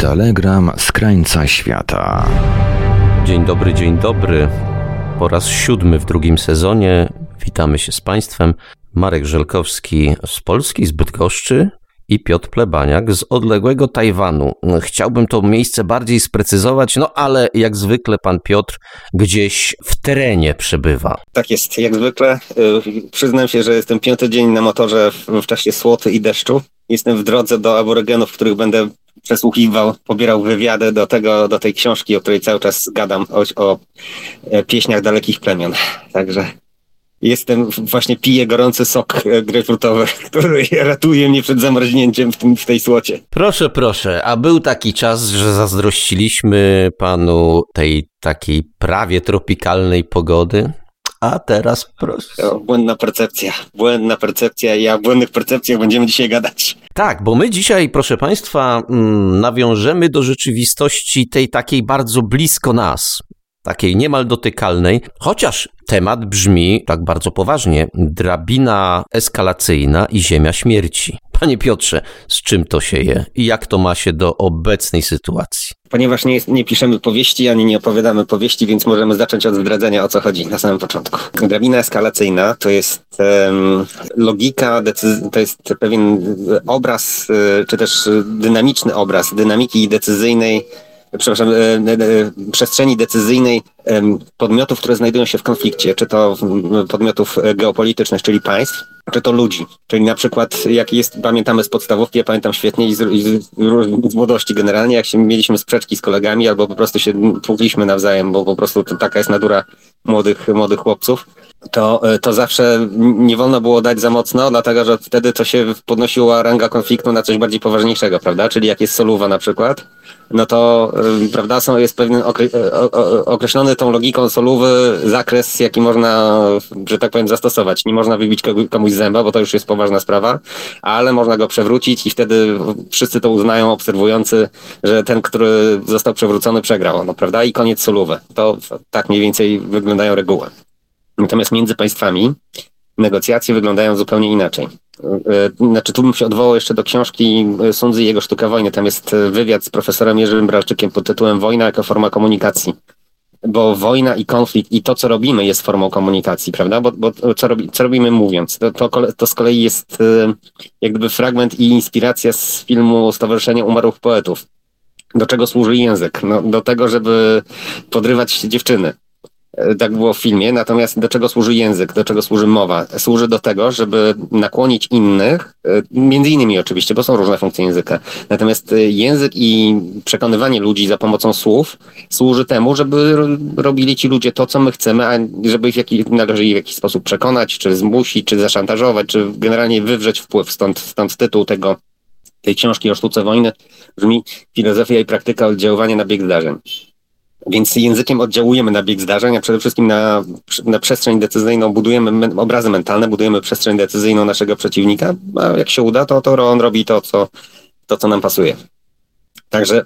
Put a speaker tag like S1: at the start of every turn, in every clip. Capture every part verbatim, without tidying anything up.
S1: Telegram z krańca świata.
S2: Dzień dobry, dzień dobry. Po raz siódmy w drugim sezonie witamy się z Państwem. Marek Żelkowski z Polski, z Bydgoszczy i Piotr Plebaniak z odległego Tajwanu. Chciałbym to miejsce bardziej sprecyzować, no ale jak zwykle pan Piotr gdzieś w terenie przebywa.
S3: Tak jest, jak zwykle. Przyznam się, że jestem piąty dzień na motorze w, w czasie słoty i deszczu. Jestem w drodze do aborygenów, w których będę przesłuchiwał, pobierał wywiady do tego, do tej książki, o której cały czas gadam, o, o pieśniach dalekich plemion. Także jestem, właśnie piję gorący sok grejpfrutowy, który ratuje mnie przed zamarznięciem w, tym, w tej słocie.
S2: Proszę, proszę, a był taki czas, że zazdrościliśmy panu tej takiej prawie tropikalnej pogody? A teraz proszę.
S3: O, błędna percepcja, błędna percepcja i o błędnych percepcjach będziemy dzisiaj gadać.
S2: Tak, bo my dzisiaj, proszę Państwa, nawiążemy do rzeczywistości tej takiej bardzo blisko nas, takiej niemal dotykalnej, chociaż temat brzmi tak bardzo poważnie. Drabina eskalacyjna i ziemia śmierci. Panie Piotrze, z czym to się je i jak to ma się do obecnej sytuacji?
S3: Ponieważ nie, jest, nie piszemy powieści, ani nie opowiadamy powieści, więc możemy zacząć od zdradzenia, o co chodzi na samym początku. Drabina eskalacyjna to jest um, logika, decyz- to jest pewien obraz, y, czy też dynamiczny obraz dynamiki decyzyjnej, przepraszam, e, e, przestrzeni decyzyjnej e, podmiotów, które znajdują się w konflikcie, czy to podmiotów geopolitycznych, czyli państw, czy to ludzi. Czyli na przykład, jak jest, pamiętamy z podstawówki, ja pamiętam świetnie i z, i z, z młodości generalnie, jak się mieliśmy sprzeczki z kolegami, albo po prostu się tłukliśmy nawzajem, bo po prostu to taka jest natura młodych, młodych chłopców, to, to zawsze nie wolno było dać za mocno, dlatego że wtedy to się podnosiła ranga konfliktu na coś bardziej poważniejszego, prawda? Czyli jak jest soluwa na przykład, no to, prawda, są, jest pewien okre, określony tą logiką soluwy zakres, jaki można, że tak powiem, zastosować. Nie można wybić komuś zęba, bo to już jest poważna sprawa, ale można go przewrócić i wtedy wszyscy to uznają, obserwujący, że ten, który został przewrócony, przegrał, no prawda? I koniec soluwy. To tak mniej więcej wyglądają reguły. Natomiast między państwami negocjacje wyglądają zupełnie inaczej. Znaczy, tu bym się odwołał jeszcze do książki Sun Tzu i jego sztuka wojny. Tam jest wywiad z profesorem Jerzym Bralczykiem pod tytułem Wojna jako forma komunikacji. Bo wojna i konflikt i to, co robimy, jest formą komunikacji, prawda? Bo, bo co, robi, co robimy mówiąc? To, to, to z kolei jest jak gdyby fragment i inspiracja z filmu Stowarzyszenie Umarłych Poetów. Do czego służy język? No, do tego, żeby podrywać dziewczyny. Tak było w filmie, natomiast do czego służy język, do czego służy mowa? Służy do tego, żeby nakłonić innych, między innymi oczywiście, bo są różne funkcje języka, natomiast język i przekonywanie ludzi za pomocą słów służy temu, żeby robili ci ludzie to, co my chcemy, a żeby ich w jakiś, należy ich w jakiś sposób przekonać, czy zmusić, czy zaszantażować, czy generalnie wywrzeć wpływ. Stąd, stąd tytuł tego, tej książki o sztuce wojny brzmi Filozofia i praktyka oddziaływania na bieg zdarzeń. Więc językiem oddziałujemy na bieg zdarzeń, a przede wszystkim na, na przestrzeń decyzyjną, budujemy me, obrazy mentalne, budujemy przestrzeń decyzyjną naszego przeciwnika, a jak się uda, to, to on robi to co, to, co nam pasuje. Także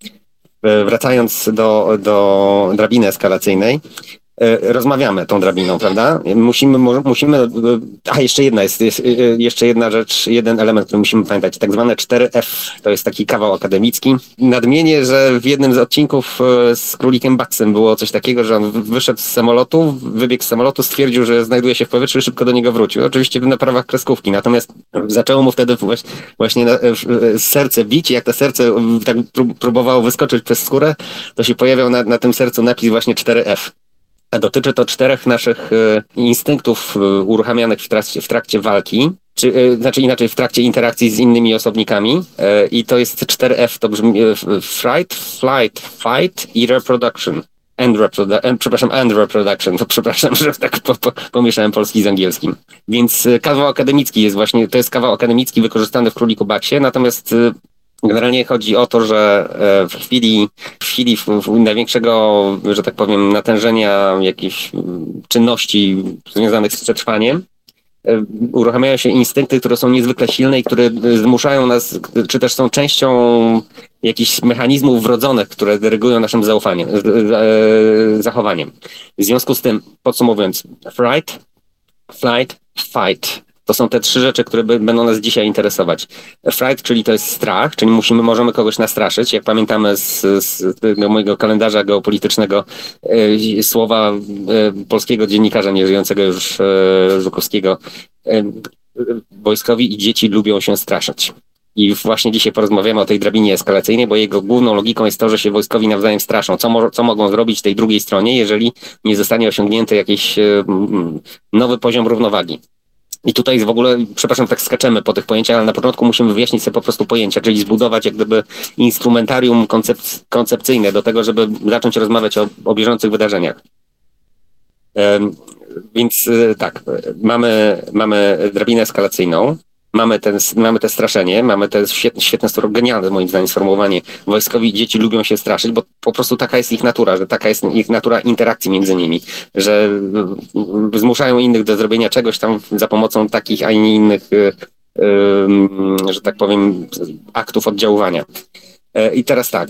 S3: wracając do, do drabiny eskalacyjnej, rozmawiamy tą drabiną, prawda? Musimy, musimy, a jeszcze jedna jest, jest jeszcze jedna rzecz, jeden element, który musimy pamiętać, tak zwane cztery F, to jest taki kawał akademicki. Nadmienię, że w jednym z odcinków z Królikiem Baksem było coś takiego, że on wyszedł z samolotu, wybiegł z samolotu, stwierdził, że znajduje się w powietrzu i szybko do niego wrócił. Oczywiście na prawach kreskówki, natomiast zaczęło mu wtedy właśnie serce bić i jak to serce tak próbowało wyskoczyć przez skórę, to się pojawiał na, na tym sercu napis właśnie cztery F. A dotyczy to czterech naszych e, instynktów e, uruchamianych w trakcie, w trakcie walki, czy, e, znaczy inaczej w trakcie interakcji z innymi osobnikami e, i to jest cztery F, to brzmi e, fright, flight, fight i reproduction. And reprodu- and, przepraszam, and reproduction, to przepraszam, że tak po, po, pomieszałem polski z angielskim. Więc e, kawał akademicki jest właśnie, to jest kawał akademicki wykorzystany w Króliku Baksie, natomiast e, generalnie chodzi o to, że w chwili, w chwili w, w największego, że tak powiem, natężenia jakichś czynności związanych z przetrwaniem, uruchamiają się instynkty, które są niezwykle silne i które zmuszają nas, czy też są częścią jakichś mechanizmów wrodzonych, które dyrygują naszym zaufaniem, zachowaniem. W związku z tym, podsumowując, fright, flight, fight. To są te trzy rzeczy, które by, będą nas dzisiaj interesować. Fright, czyli to jest strach, czyli musimy, możemy kogoś nastraszyć. Jak pamiętamy z, z tego mojego kalendarza geopolitycznego e, słowa e, polskiego dziennikarza, nieżyjącego już e, Żukowskiego, e, wojskowi i dzieci lubią się straszyć. I właśnie dzisiaj porozmawiamy o tej drabinie eskalacyjnej, bo jego główną logiką jest to, że się wojskowi nawzajem straszą. Co, mo- co mogą zrobić tej drugiej stronie, jeżeli nie zostanie osiągnięty jakiś e, nowy poziom równowagi. I tutaj w ogóle, przepraszam, tak skaczemy po tych pojęciach, ale na początku musimy wyjaśnić sobie po prostu pojęcia, czyli zbudować jak gdyby instrumentarium koncep- koncepcyjne do tego, żeby zacząć rozmawiać o, o bieżących wydarzeniach. Um, więc tak, mamy, mamy drabinę eskalacyjną, mamy, ten, mamy te straszenie, mamy te świetne, świetne, genialne moim zdaniem sformułowanie. Wojskowi dzieci lubią się straszyć, bo po prostu taka jest ich natura, że taka jest ich natura interakcji między nimi, że zmuszają innych do zrobienia czegoś tam za pomocą takich, a nie innych, że tak powiem, aktów oddziaływania. I teraz tak,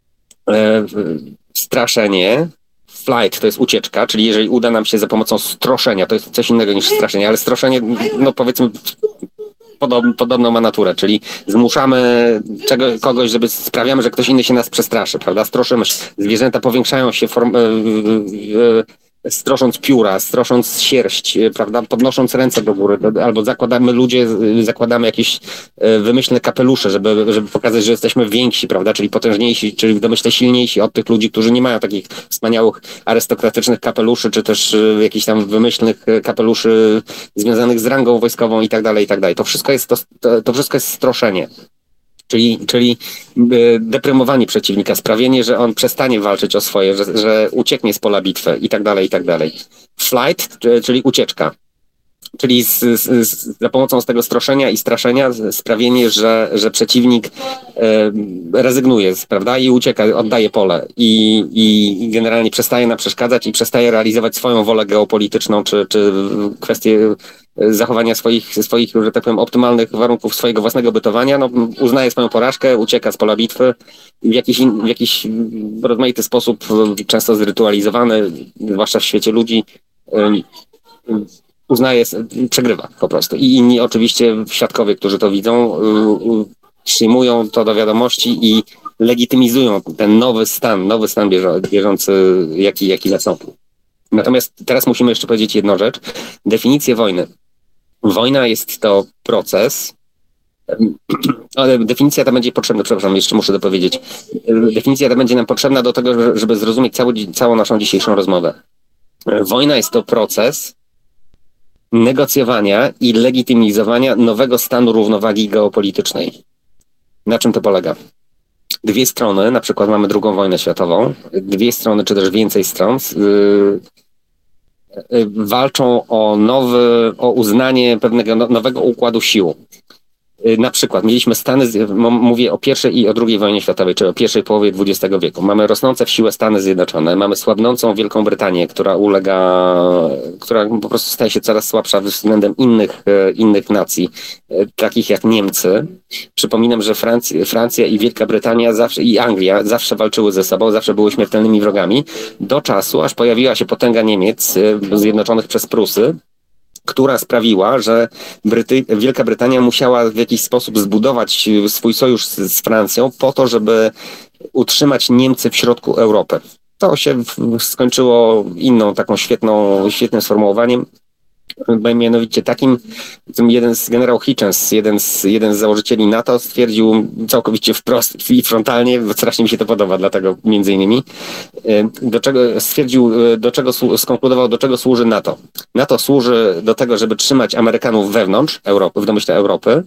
S3: straszenie, flight to jest ucieczka, czyli jeżeli uda nam się za pomocą stroszenia, to jest coś innego niż straszenie, ale stroszenie, no powiedzmy, Podob, podobną ma naturę, czyli zmuszamy czego, kogoś, żeby sprawiamy, że ktoś inny się nas przestraszy, prawda? Stroszymy. Zwierzęta powiększają się form, strosząc pióra, strosząc sierść, prawda? Podnosząc ręce do góry, albo zakładamy ludzie, zakładamy jakieś wymyślne kapelusze, żeby, żeby pokazać, że jesteśmy więksi, prawda? Czyli potężniejsi, czyli w domyśle silniejsi od tych ludzi, którzy nie mają takich wspaniałych arystokratycznych kapeluszy, czy też jakichś tam wymyślnych kapeluszy związanych z rangą wojskową i tak dalej, i tak dalej. To wszystko jest, to, to, to wszystko jest stroszenie. Czyli, czyli deprymowanie przeciwnika, sprawienie, że on przestanie walczyć o swoje, że, że ucieknie z pola bitwy i tak dalej, i tak dalej. Flight, czyli ucieczka. Czyli z, z, z, za pomocą z tego stroszenia i straszenia sprawienie, że, że przeciwnik e, rezygnuje, prawda, i ucieka, oddaje pole i, i generalnie przestaje nam przeszkadzać i przestaje realizować swoją wolę geopolityczną, czy, czy kwestie zachowania swoich, swoich, że tak powiem, optymalnych warunków swojego własnego bytowania, no, uznaje swoją porażkę, ucieka z pola bitwy w jakiś, in, w jakiś rozmaity sposób, często zrytualizowany, zwłaszcza w świecie ludzi, uznaje, przegrywa po prostu. I inni oczywiście świadkowie, którzy to widzą, przyjmują to do wiadomości i legitymizują ten nowy stan, nowy stan bieżący, jaki, jaki nastąpił. Natomiast teraz musimy jeszcze powiedzieć jedną rzecz. Definicję wojny. Wojna jest to proces, ale definicja ta będzie potrzebna, przepraszam, jeszcze muszę dopowiedzieć. Definicja ta będzie nam potrzebna do tego, żeby zrozumieć cały, całą naszą dzisiejszą rozmowę. Wojna jest to proces negocjowania i legitymizowania nowego stanu równowagi geopolitycznej. Na czym to polega? Dwie strony, na przykład mamy drugą wojnę światową, dwie strony, czy też więcej stron, yy, yy, walczą o nowy, o uznanie pewnego nowego układu sił. Na przykład mieliśmy Stany, mówię o pierwszej i o drugiej wojnie światowej, czyli o pierwszej połowie dwudziestego wieku. Mamy rosnące w siłę Stany Zjednoczone, mamy słabnącą Wielką Brytanię, która ulega, która po prostu staje się coraz słabsza względem innych, innych nacji, takich jak Niemcy. Przypominam, że Francja, Francja i Wielka Brytania zawsze, i Anglia zawsze walczyły ze sobą, zawsze były śmiertelnymi wrogami, do czasu, aż pojawiła się potęga Niemiec zjednoczonych przez Prusy, która sprawiła, że Bryty- Wielka Brytania musiała w jakiś sposób zbudować swój sojusz z, z Francją po to, żeby utrzymać Niemcy w środku Europy. To się w, skończyło inną taką świetną, świetnym sformułowaniem, mianowicie takim, jeden z generał Hitchens, jeden z, jeden z założycieli NATO stwierdził całkowicie wprost i frontalnie, strasznie mi się to podoba, dlatego między innymi, do czego stwierdził, do czego skonkludował, do czego służy NATO. NATO służy do tego, żeby trzymać Amerykanów wewnątrz Europy, w domyśle Europy,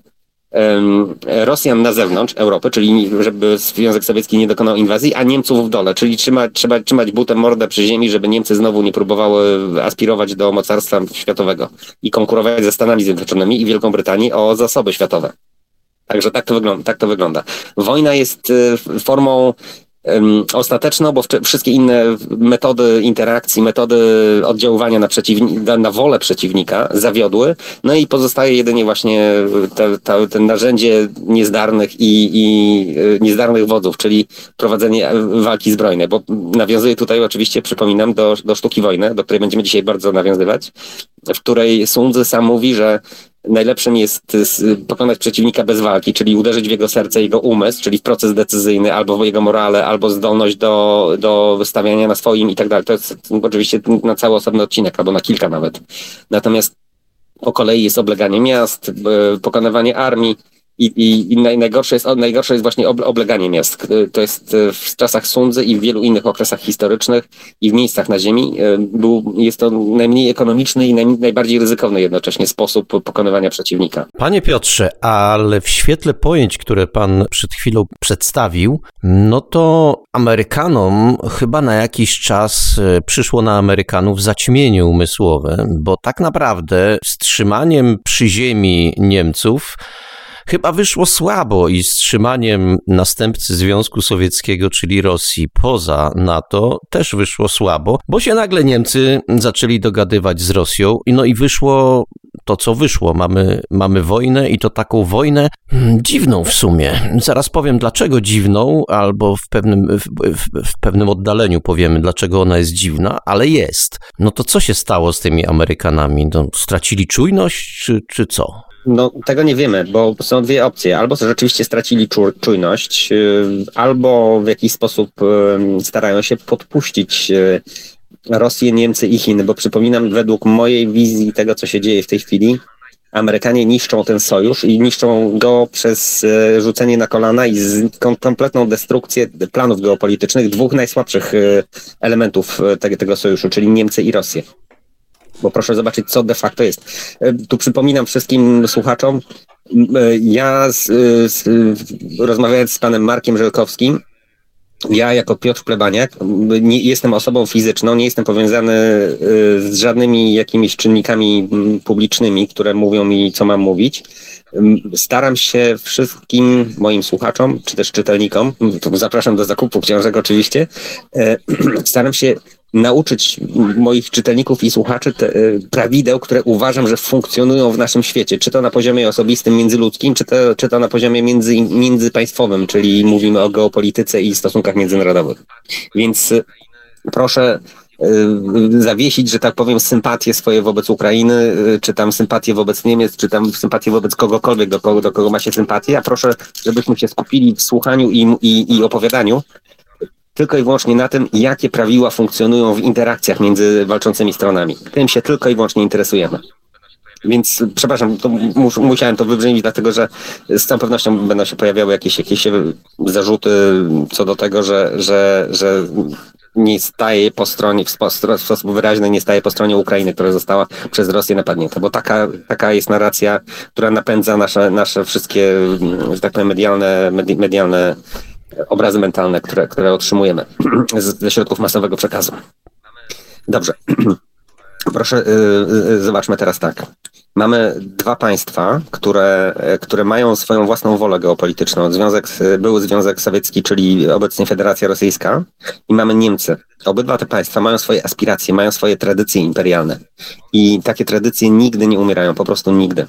S3: Rosjan na zewnątrz Europy, czyli żeby Związek Sowiecki nie dokonał inwazji, a Niemców w dole, czyli trzyma, trzeba trzymać butem mordę przy ziemi, żeby Niemcy znowu nie próbowały aspirować do mocarstwa światowego i konkurować ze Stanami Zjednoczonymi i Wielką Brytanią o zasoby światowe. Także tak to wygląda. Tak to wygląda. Wojna jest formą um, ostateczną, bo wszystkie inne metody interakcji, metody oddziaływania na, przeciwni- na wolę przeciwnika zawiodły, no i pozostaje jedynie właśnie te, te, te narzędzie niezdarnych i, i niezdarnych wodzów, czyli prowadzenie walki zbrojnej, bo nawiązuję tutaj oczywiście, przypominam, do, do sztuki wojny, do której będziemy dzisiaj bardzo nawiązywać, w której Sun Tzu sam mówi, że najlepszym jest pokonać przeciwnika bez walki, czyli uderzyć w jego serce, jego umysł, czyli w proces decyzyjny, albo w jego morale, albo zdolność do, do wystawiania na swoim i tak dalej. To jest oczywiście na cały osobny odcinek, albo na kilka nawet. Natomiast po kolei jest obleganie miast, pokonywanie armii, I, i, i najgorsze, jest, najgorsze jest właśnie obleganie miast. To jest w czasach Sundzy i w wielu innych okresach historycznych i w miejscach na ziemi. Był, jest to najmniej ekonomiczny i naj, najbardziej ryzykowny jednocześnie sposób pokonywania przeciwnika.
S2: Panie Piotrze, ale w świetle pojęć, które pan przed chwilą przedstawił, no to Amerykanom chyba na jakiś czas przyszło na Amerykanów zaćmienie umysłowe, bo tak naprawdę wstrzymaniem przy ziemi Niemców chyba wyszło słabo i wstrzymaniem następcy Związku Sowieckiego, czyli Rosji, poza NATO też wyszło słabo, bo się nagle Niemcy zaczęli dogadywać z Rosją, no i wyszło to, co wyszło. Mamy, mamy wojnę i to taką wojnę hmm, dziwną w sumie. Zaraz powiem, dlaczego dziwną, albo w pewnym, w, w, w pewnym oddaleniu powiemy, dlaczego ona jest dziwna, ale jest. No to co się stało z tymi Amerykanami? No, stracili czujność, czy, czy co?
S3: No, tego nie wiemy, bo są dwie opcje. Albo rzeczywiście stracili czu- czujność, yy, albo w jakiś sposób yy, starają się podpuścić yy, Rosję, Niemcy i Chiny, bo przypominam, według mojej wizji tego, co się dzieje w tej chwili, Amerykanie niszczą ten sojusz i niszczą go przez yy, rzucenie na kolana i z, kom, kompletną destrukcję planów geopolitycznych dwóch najsłabszych yy, elementów yy, te, tego sojuszu, czyli Niemcy i Rosję. Bo proszę zobaczyć, co de facto jest. Tu przypominam wszystkim słuchaczom, ja z, z, rozmawiając z panem Markiem Żelkowskim, ja jako Piotr Plebaniak nie jestem osobą fizyczną, nie jestem powiązany z żadnymi jakimiś czynnikami publicznymi, które mówią mi, co mam mówić. Staram się wszystkim moim słuchaczom, czy też czytelnikom, zapraszam do zakupu książek oczywiście, staram się nauczyć moich czytelników i słuchaczy te prawideł, które uważam, że funkcjonują w naszym świecie, czy to na poziomie osobistym, międzyludzkim, czy to, czy to na poziomie między, międzypaństwowym, czyli mówimy o geopolityce i stosunkach międzynarodowych. Więc proszę zawiesić, że tak powiem, sympatię swoje wobec Ukrainy, czy tam sympatię wobec Niemiec, czy tam sympatię wobec kogokolwiek, do kogo, do kogo ma się sympatię, a proszę, żebyśmy się skupili w słuchaniu i, i, i opowiadaniu tylko i wyłącznie na tym, jakie prawiła funkcjonują w interakcjach między walczącymi stronami. Tym się tylko i wyłącznie interesujemy. Więc przepraszam, to mus, musiałem to wybrzmieć, dlatego że z całą pewnością będą się pojawiały jakieś, jakieś zarzuty co do tego, że, że, że nie staje po stronie, w sposób wyraźny nie staje po stronie Ukrainy, która została przez Rosję napadnięta, bo taka, taka jest narracja, która napędza nasze, nasze wszystkie, że tak powiem, medialne, medialne obrazy mentalne, które, które otrzymujemy ze środków masowego przekazu. Dobrze. Proszę, yy, zobaczmy teraz tak. Mamy dwa państwa, które, które mają swoją własną wolę geopolityczną. Związek, były Związek Sowiecki, czyli obecnie Federacja Rosyjska, i mamy Niemcy. Obydwa te państwa mają swoje aspiracje, mają swoje tradycje imperialne. I takie tradycje nigdy nie umierają, po prostu nigdy.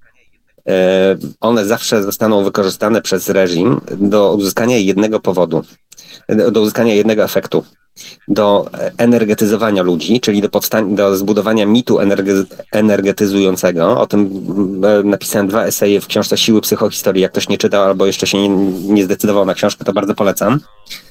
S3: One zawsze zostaną wykorzystane przez reżim do uzyskania jednego powodu, do uzyskania jednego efektu, do energetyzowania ludzi, czyli do, powstań- do zbudowania mitu energe- energetyzującego. O tym napisałem dwa eseje w książce Siły psychohistorii. Jak ktoś nie czytał albo jeszcze się nie, nie zdecydował na książkę, to bardzo polecam.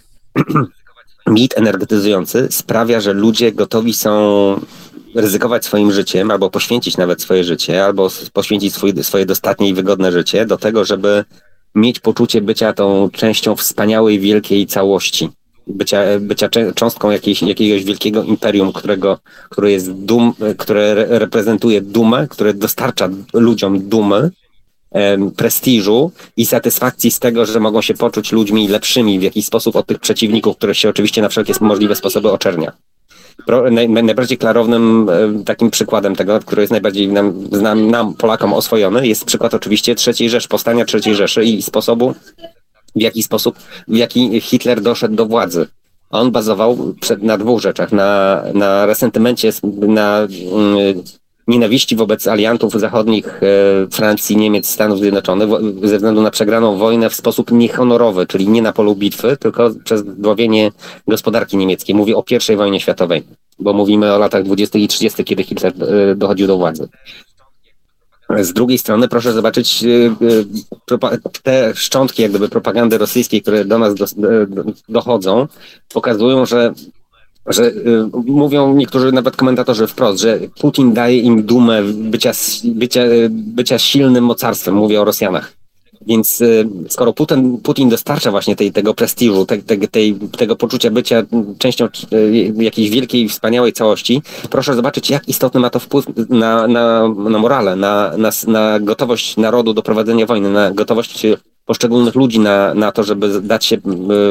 S3: Mit energetyzujący sprawia, że ludzie gotowi są ryzykować swoim życiem, albo poświęcić nawet swoje życie, albo poświęcić swój, swoje dostatnie i wygodne życie do tego, żeby mieć poczucie bycia tą częścią wspaniałej, wielkiej całości. Bycia, bycia cząstką jakiejś, jakiegoś wielkiego imperium, którego, które jest dum, które reprezentuje dumę, które dostarcza ludziom dumy, em, prestiżu i satysfakcji z tego, że mogą się poczuć ludźmi lepszymi w jakiś sposób od tych przeciwników, których się oczywiście na wszelkie możliwe sposoby oczernia. Pro, naj, najbardziej klarownym e, takim przykładem tego, który jest najbardziej nam, nam, nam, Polakom oswojony, jest przykład oczywiście trzeciej Rzeszy, powstania trzeciej Rzeszy i sposobu, w jaki sposób, w jaki Hitler doszedł do władzy. On bazował przed, na dwóch rzeczach. Na, na resentymencie, na mm, nienawiści wobec aliantów zachodnich e, Francji, Niemiec, Stanów Zjednoczonych w, ze względu na przegraną wojnę w sposób niehonorowy, czyli nie na polu bitwy, tylko przez dławienie gospodarki niemieckiej. Mówię o pierwszej wojnie światowej, bo mówimy o latach dwudziestych i trzydziestych, kiedy Hitler e, dochodził do władzy. Z drugiej strony proszę zobaczyć te szczątki jak gdyby propagandy rosyjskiej, które do nas do, do, dochodzą, pokazują, że że y, mówią niektórzy nawet komentatorzy wprost, że Putin daje im dumę bycia, bycia, bycia silnym mocarstwem, mówię o Rosjanach. Więc y, skoro Putin, Putin dostarcza właśnie tej, tego prestiżu, te, te, tej, tego poczucia bycia częścią y, jakiejś wielkiej, wspaniałej całości, proszę zobaczyć, jak istotny ma to wpływ na, na, na morale, na, na, na gotowość narodu do prowadzenia wojny, na gotowość poszczególnych ludzi na, na to, żeby dać się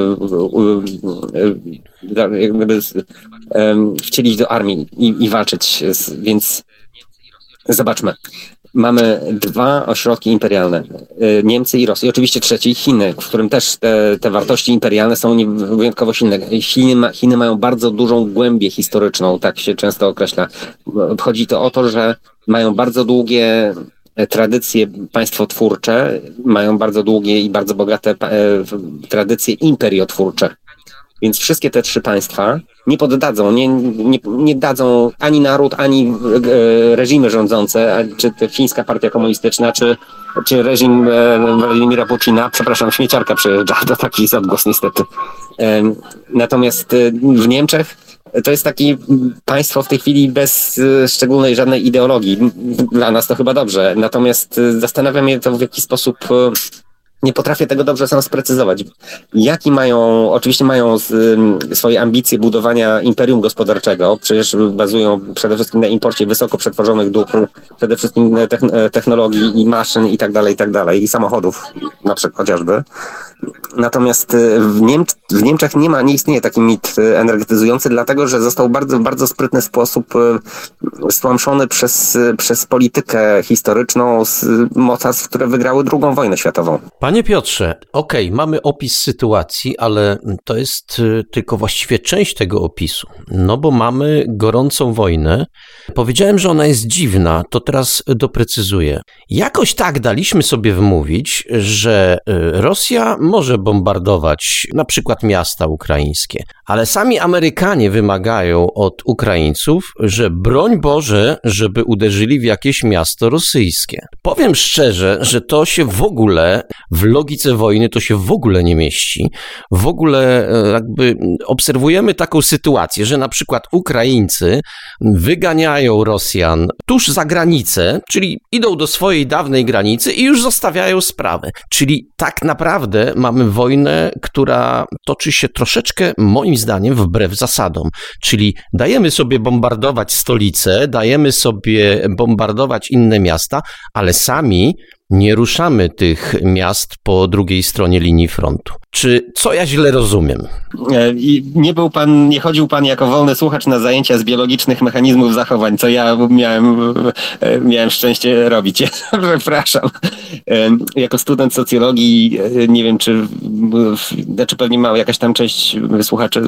S3: jakby wcielić do armii i, i walczyć. Więc zobaczmy. Mamy dwa ośrodki imperialne, Niemcy i Rosja. I oczywiście trzeci, Chiny, w którym też te, te wartości imperialne są wyjątkowo silne. Chiny, ma, Chiny mają bardzo dużą głębię historyczną, tak się często określa. Chodzi to o to, że mają bardzo długie tradycje państwotwórcze, mają bardzo długie i bardzo bogate tradycje imperiotwórcze. Więc wszystkie te trzy państwa nie poddadzą, nie, nie, nie dadzą ani naród, ani reżimy rządzące, czy to chińska partia komunistyczna, czy, czy reżim Władimira Putina, przepraszam, śmieciarka przejeżdża, to taki jest odgłos niestety. Natomiast w Niemczech to jest takie państwo w tej chwili bez szczególnej żadnej ideologii. Dla nas to chyba dobrze. Natomiast zastanawia mnie to, w jaki sposób nie potrafię tego dobrze sam sprecyzować. Jaki mają, oczywiście mają swoje ambicje budowania imperium gospodarczego, przecież bazują przede wszystkim na imporcie wysoko przetworzonych dóbr, przede wszystkim technologii i maszyn i tak dalej, i tak dalej, i samochodów na przykład chociażby. Natomiast w, Niemc- w Niemczech nie ma, nie istnieje taki mit energetyzujący, dlatego że został bardzo, w bardzo sprytny sposób stłamszony przez, przez politykę historyczną z mocarstw, które wygrały drugą wojnę światową.
S2: Panie Piotrze, okej, okay, mamy opis sytuacji, ale to jest tylko właściwie część tego opisu, no bo mamy gorącą wojnę. Powiedziałem, że ona jest dziwna, to teraz doprecyzuję. Jakoś tak daliśmy sobie wmówić, że Rosja może bombardować na przykład miasta ukraińskie, ale sami Amerykanie wymagają od Ukraińców, że broń Boże, żeby uderzyli w jakieś miasto rosyjskie. Powiem szczerze, że to się w ogóle, w logice wojny to się w ogóle nie mieści. W ogóle jakby obserwujemy taką sytuację, że na przykład Ukraińcy wyganiają Rosjan tuż za granicę, czyli idą do swojej dawnej granicy i już zostawiają sprawę. Czyli tak naprawdę mamy wojnę, która toczy się troszeczkę, moim zdaniem, wbrew zasadom. Czyli dajemy sobie bombardować stolice, dajemy sobie bombardować inne miasta, ale sami nie ruszamy tych miast po drugiej stronie linii frontu. Czy co ja źle rozumiem?
S3: I nie był pan, nie chodził pan jako wolny słuchacz na zajęcia z biologicznych mechanizmów zachowań, co ja miałem, miałem szczęście robić. Przepraszam. Jako student socjologii, nie wiem, czy, znaczy pewnie ma jakaś tam część słuchaczy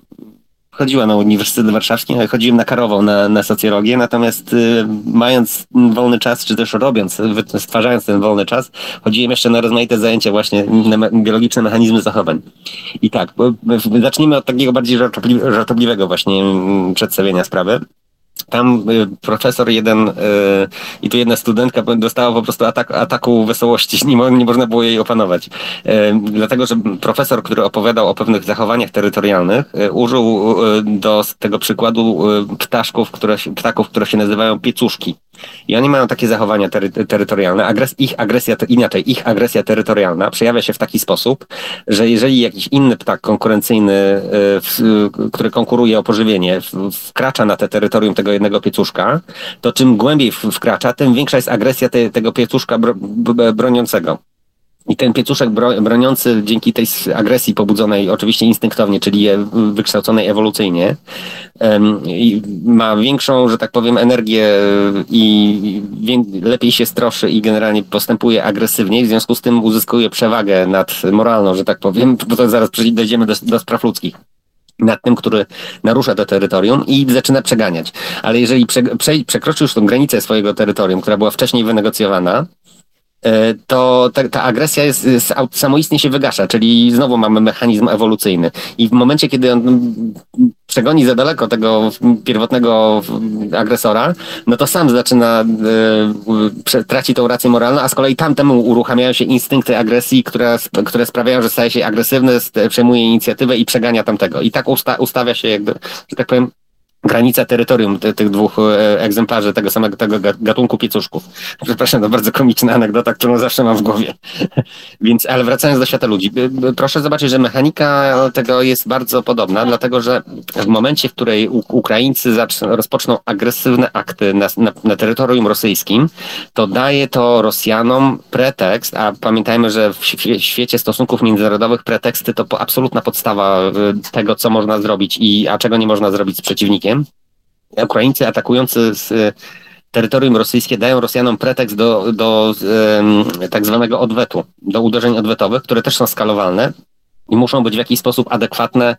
S3: chodziła na Uniwersytet Warszawski, ale chodziłem na Karową na, na socjologię, natomiast y, mając wolny czas, czy też robiąc, stwarzając ten wolny czas, chodziłem jeszcze na rozmaite zajęcia właśnie na me- biologiczne mechanizmy zachowań. I tak, bo, bo zacznijmy od takiego bardziej żartobli- żartobliwego właśnie przedstawienia sprawy. Tam y, profesor jeden y, i tu jedna studentka dostała po prostu atak, ataku wesołości, nie, mo, nie można było jej opanować. Y, dlatego, że profesor, który opowiadał o pewnych zachowaniach terytorialnych, y, użył y, do tego przykładu y, ptaszków, które, ptaków, które się nazywają piecuszki. I oni mają takie zachowania tery- terytorialne. Agres- ich agresja, inaczej, ich agresja terytorialna przejawia się w taki sposób, że jeżeli jakiś inny ptak konkurencyjny, y, w, y, który konkuruje o pożywienie, w, wkracza na te terytorium tego jednego piecuszka, to czym głębiej wkracza, tym większa jest agresja te, tego piecuszka bro, b, broniącego. I ten piecuszek bro, broniący dzięki tej agresji pobudzonej oczywiście instynktownie, czyli wykształconej ewolucyjnie, um, i ma większą, że tak powiem, energię i wie, lepiej się stroszy i generalnie postępuje agresywniej, w związku z tym uzyskuje przewagę nad moralną, że tak powiem, bo to zaraz dojdziemy do, do spraw ludzkich. Nad tym, który narusza to terytorium i zaczyna przeganiać. Ale jeżeli prze, prze, przekroczy już tą granicę swojego terytorium, która była wcześniej wynegocjowana, to ta, ta agresja jest, jest samoistnie się wygasza, czyli znowu mamy mechanizm ewolucyjny. I w momencie, kiedy on przegoni za daleko tego pierwotnego agresora, no to sam zaczyna, e, traci tą rację moralną, a z kolei tamtemu uruchamiają się instynkty agresji, które, które sprawiają, że staje się agresywny, przejmuje inicjatywę i przegania tamtego. I tak usta, ustawia się jakby, że tak powiem, granica terytorium ty, tych dwóch e, egzemplarzy tego samego tego gatunku piecuszków. Przepraszam, to bardzo komiczna anegdota, którą zawsze mam w głowie. Więc, ale wracając do świata ludzi, proszę zobaczyć, że mechanika tego jest bardzo podobna, dlatego że w momencie, w której Ukraińcy zaczną, rozpoczną agresywne akty na, na, na terytorium rosyjskim, to daje to Rosjanom pretekst, a pamiętajmy, że w świecie stosunków międzynarodowych preteksty to absolutna podstawa tego, co można zrobić i a czego nie można zrobić z przeciwnikiem. Ukraińcy atakujący z terytorium rosyjskie dają Rosjanom pretekst do, do um, tak zwanego odwetu, do uderzeń odwetowych, które też są skalowalne i muszą być w jakiś sposób adekwatne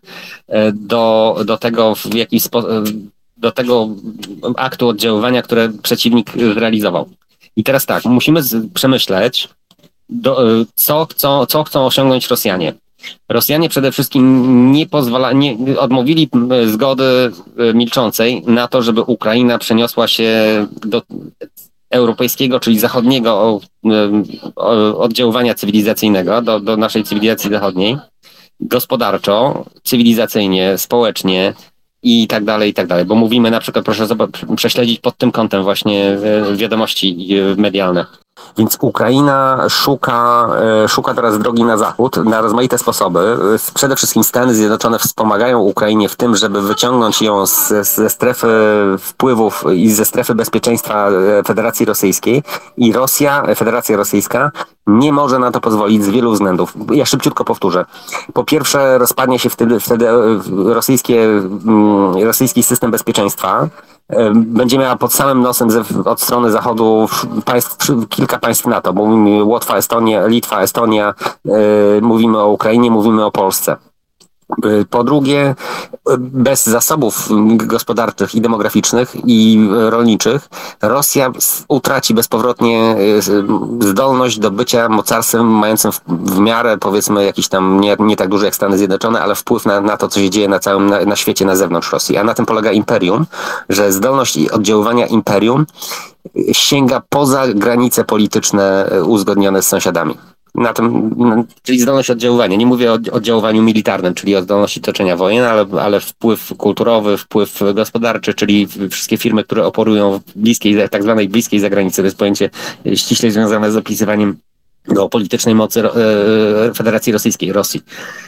S3: do, do tego, w jakiś spo, do tego aktu oddziaływania, które przeciwnik zrealizował. I teraz tak, musimy z, przemyśleć, do, co, chcą, co chcą osiągnąć Rosjanie. Rosjanie przede wszystkim nie pozwala, nie, odmówili zgody milczącej na to, żeby Ukraina przeniosła się do europejskiego, czyli zachodniego oddziaływania cywilizacyjnego, do, do naszej cywilizacji zachodniej, gospodarczo, cywilizacyjnie, społecznie i tak dalej, i tak dalej. Bo mówimy na przykład, proszę prześledzić pod tym kątem właśnie wiadomości medialne. Więc Ukraina szuka, szuka teraz drogi na zachód na rozmaite sposoby. Przede wszystkim Stany Zjednoczone wspomagają Ukrainie w tym, żeby wyciągnąć ją z, ze strefy wpływów i ze strefy bezpieczeństwa Federacji Rosyjskiej. I Rosja, Federacja Rosyjska nie może na to pozwolić z wielu względów. Ja szybciutko powtórzę. Po pierwsze, rozpadnie się wtedy, wtedy rosyjskie, rosyjski system bezpieczeństwa. Będzie miała pod samym nosem ze, od strony zachodu państw, kilka państw NATO. Mówimy Łotwa, Estonia, Litwa, Estonia, yy, mówimy o Ukrainie, mówimy o Polsce. Po drugie, bez zasobów gospodarczych i demograficznych i rolniczych Rosja utraci bezpowrotnie zdolność do bycia mocarstwem mającym w, w miarę, powiedzmy, jakiś tam nie, nie tak duży jak Stany Zjednoczone, ale wpływ na, na to, co się dzieje na całym na, na świecie, na zewnątrz Rosji. A na tym polega imperium, że zdolność oddziaływania imperium sięga poza granice polityczne uzgodnione z sąsiadami. Na tym, czyli zdolność oddziaływania. Nie mówię o oddziaływaniu militarnym, czyli o zdolności toczenia wojen, ale, ale wpływ kulturowy, wpływ gospodarczy, czyli wszystkie firmy, które operują w bliskiej, tak zwanej bliskiej zagranicy. To jest pojęcie ściśle związane z opisywaniem geopolitycznej mocy Federacji Rosyjskiej, Rosji.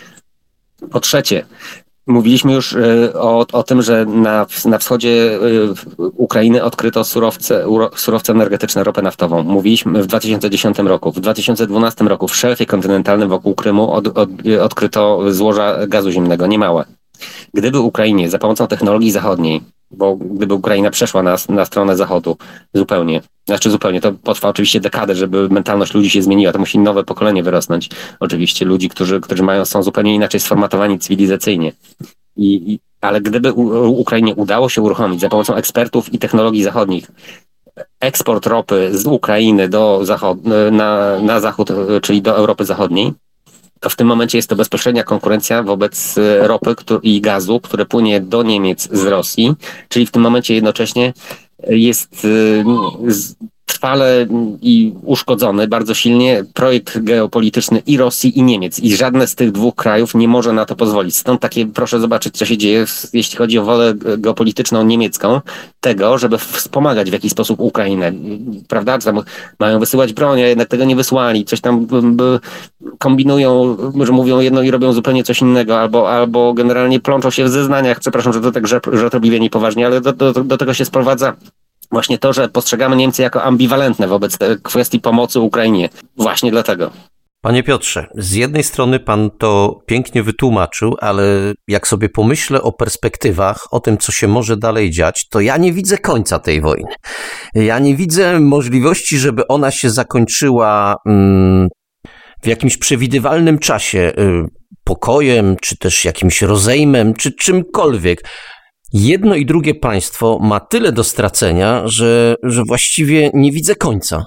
S3: Po trzecie, mówiliśmy już o, o tym, że na, na wschodzie Ukrainy odkryto surowce, surowce energetyczne, ropę naftową. Mówiliśmy w dwa tysiące dziesiątym roku. W dwa tysiące dwunastym roku w szelfie kontynentalnym wokół Krymu od, od, odkryto złoża gazu ziemnego, niemałe. Gdyby Ukrainie za pomocą technologii zachodniej, bo gdyby Ukraina przeszła na, na stronę zachodu zupełnie, znaczy zupełnie, to potrwa oczywiście dekadę, żeby mentalność ludzi się zmieniła, to musi nowe pokolenie wyrosnąć. Oczywiście ludzi, którzy, którzy mają, są zupełnie inaczej sformatowani cywilizacyjnie. I, i, ale gdyby u, Ukrainie udało się uruchomić za pomocą ekspertów i technologii zachodnich eksport ropy z Ukrainy do zachod, na, na zachód, czyli do Europy Zachodniej, to w tym momencie jest to bezpośrednia konkurencja wobec ropy i gazu, które płynie do Niemiec z Rosji, czyli w tym momencie jednocześnie jest trwale i uszkodzony bardzo silnie projekt geopolityczny i Rosji, i Niemiec. I żadne z tych dwóch krajów nie może na to pozwolić. Stąd takie, proszę zobaczyć, co się dzieje, jeśli chodzi o wolę geopolityczną niemiecką, tego, żeby wspomagać w jakiś sposób Ukrainę. Prawda? Tam mają wysyłać broń, a jednak tego nie wysłali. Coś tam kombinują, że mówią jedno i robią zupełnie coś innego, albo, albo generalnie plączą się w zeznaniach. Przepraszam, że to tak żartobliwie niepoważnie, ale do, do, do tego się sprowadza właśnie to, że postrzegamy Niemcy jako ambiwalentne wobec kwestii pomocy Ukrainie. Właśnie dlatego.
S2: Panie Piotrze, z jednej strony pan to pięknie wytłumaczył, ale jak sobie pomyślę o perspektywach, o tym, co się może dalej dziać, to ja nie widzę końca tej wojny. Ja nie widzę możliwości, żeby ona się zakończyła mm, w jakimś przewidywalnym czasie, y, pokojem, czy też jakimś rozejmem, czy czymkolwiek. Jedno i drugie państwo ma tyle do stracenia, że, że właściwie nie widzę końca.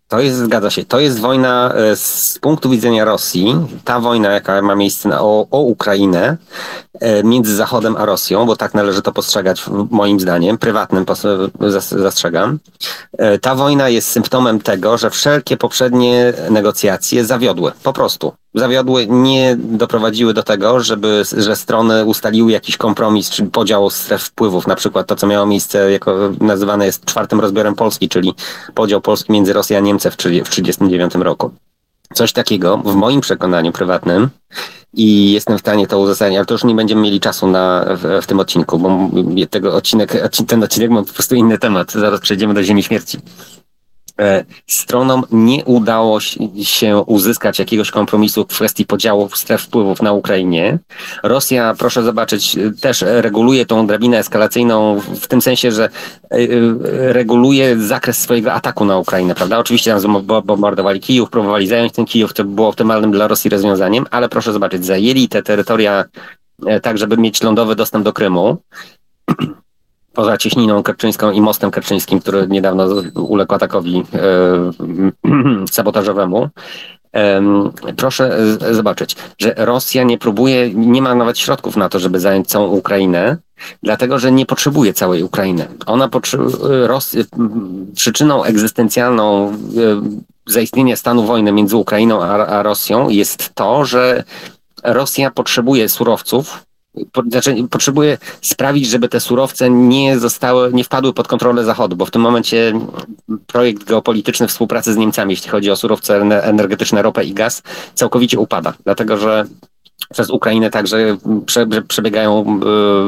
S3: To jest, zgadza się, to jest wojna z punktu widzenia Rosji, ta wojna, jaka ma miejsce na, o, o Ukrainę między Zachodem a Rosją, bo tak należy to postrzegać moim zdaniem, prywatnym zastrzegam. Ta wojna jest symptomem tego, że wszelkie poprzednie negocjacje zawiodły, po prostu. Zawiodły, nie doprowadziły do tego, żeby, że strony ustaliły jakiś kompromis, czyli podział stref wpływów, na przykład to, co miało miejsce, jako nazywane jest czwartym rozbiorem Polski, czyli podział Polski między Rosją a Niemcy w tysiąc dziewięćset trzydziestym dziewiątym roku. Coś takiego, w moim przekonaniu prywatnym, i jestem w stanie to uzasadnić, ale to już nie będziemy mieli czasu na, w, w tym odcinku, bo tego odcinek, ten odcinek ma po prostu inny temat. Zaraz przejdziemy do Ziemi Śmierci. Stronom nie udało się uzyskać jakiegoś kompromisu w kwestii podziału stref wpływów na Ukrainie. Rosja, proszę zobaczyć, też reguluje tą drabinę eskalacyjną w tym sensie, że reguluje zakres swojego ataku na Ukrainę, prawda? Oczywiście tam bombardowali Kijów, próbowali zająć ten Kijów, to było optymalnym dla Rosji rozwiązaniem, ale proszę zobaczyć, zajęli te terytoria tak, żeby mieć lądowy dostęp do Krymu. Poza cieśniną kerczyńską i mostem kerczyńskim, który niedawno uległ atakowi e, sabotażowemu. E, proszę zobaczyć, że Rosja nie próbuje, nie ma nawet środków na to, żeby zająć całą Ukrainę, dlatego że nie potrzebuje całej Ukrainy. Ona potrzebuje, przyczyną egzystencjalną e, zaistnienia stanu wojny między Ukrainą a, a Rosją jest to, że Rosja potrzebuje surowców, Znaczy, potrzebuje sprawić, żeby te surowce nie zostały, nie wpadły pod kontrolę Zachodu, bo w tym momencie projekt geopolityczny współpracy z Niemcami, jeśli chodzi o surowce energetyczne, ropę i gaz, całkowicie upada, dlatego że przez Ukrainę także prze, przebiegają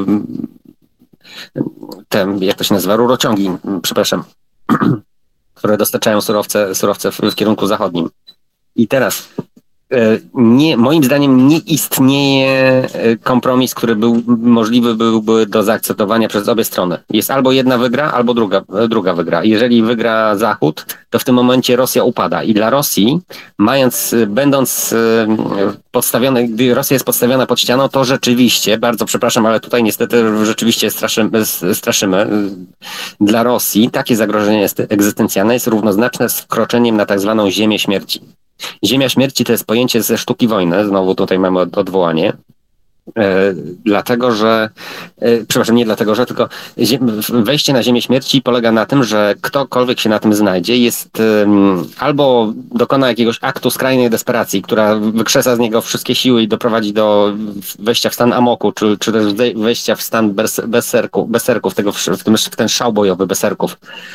S3: te, jak to się nazywa, rurociągi, przepraszam, które dostarczają surowce, surowce w, w kierunku zachodnim. I teraz Nie, moim zdaniem nie istnieje kompromis, który był możliwy byłby do zaakceptowania przez obie strony. Jest albo jedna wygra, albo druga, druga wygra. Jeżeli wygra Zachód, to w tym momencie Rosja upada. I dla Rosji, mając, będąc podstawione, gdy Rosja jest podstawiona pod ścianą, to rzeczywiście, bardzo przepraszam, ale tutaj niestety rzeczywiście straszymy, straszymy. Dla Rosji takie zagrożenie egzystencjalne jest równoznaczne z wkroczeniem na tak zwaną ziemię śmierci. Ziemia śmierci to jest pojęcie ze sztuki wojny, znowu tutaj mamy odwołanie, e, dlatego że, e, przepraszam, nie dlatego że, tylko ziem, wejście na ziemię śmierci polega na tym, że ktokolwiek się na tym znajdzie jest e, albo dokona jakiegoś aktu skrajnej desperacji, która wykrzesa z niego wszystkie siły i doprowadzi do wejścia w stan amoku, czy, czy też wejścia w stan berserku, berserków, tego, w, tym, w ten szał bojowy berserków.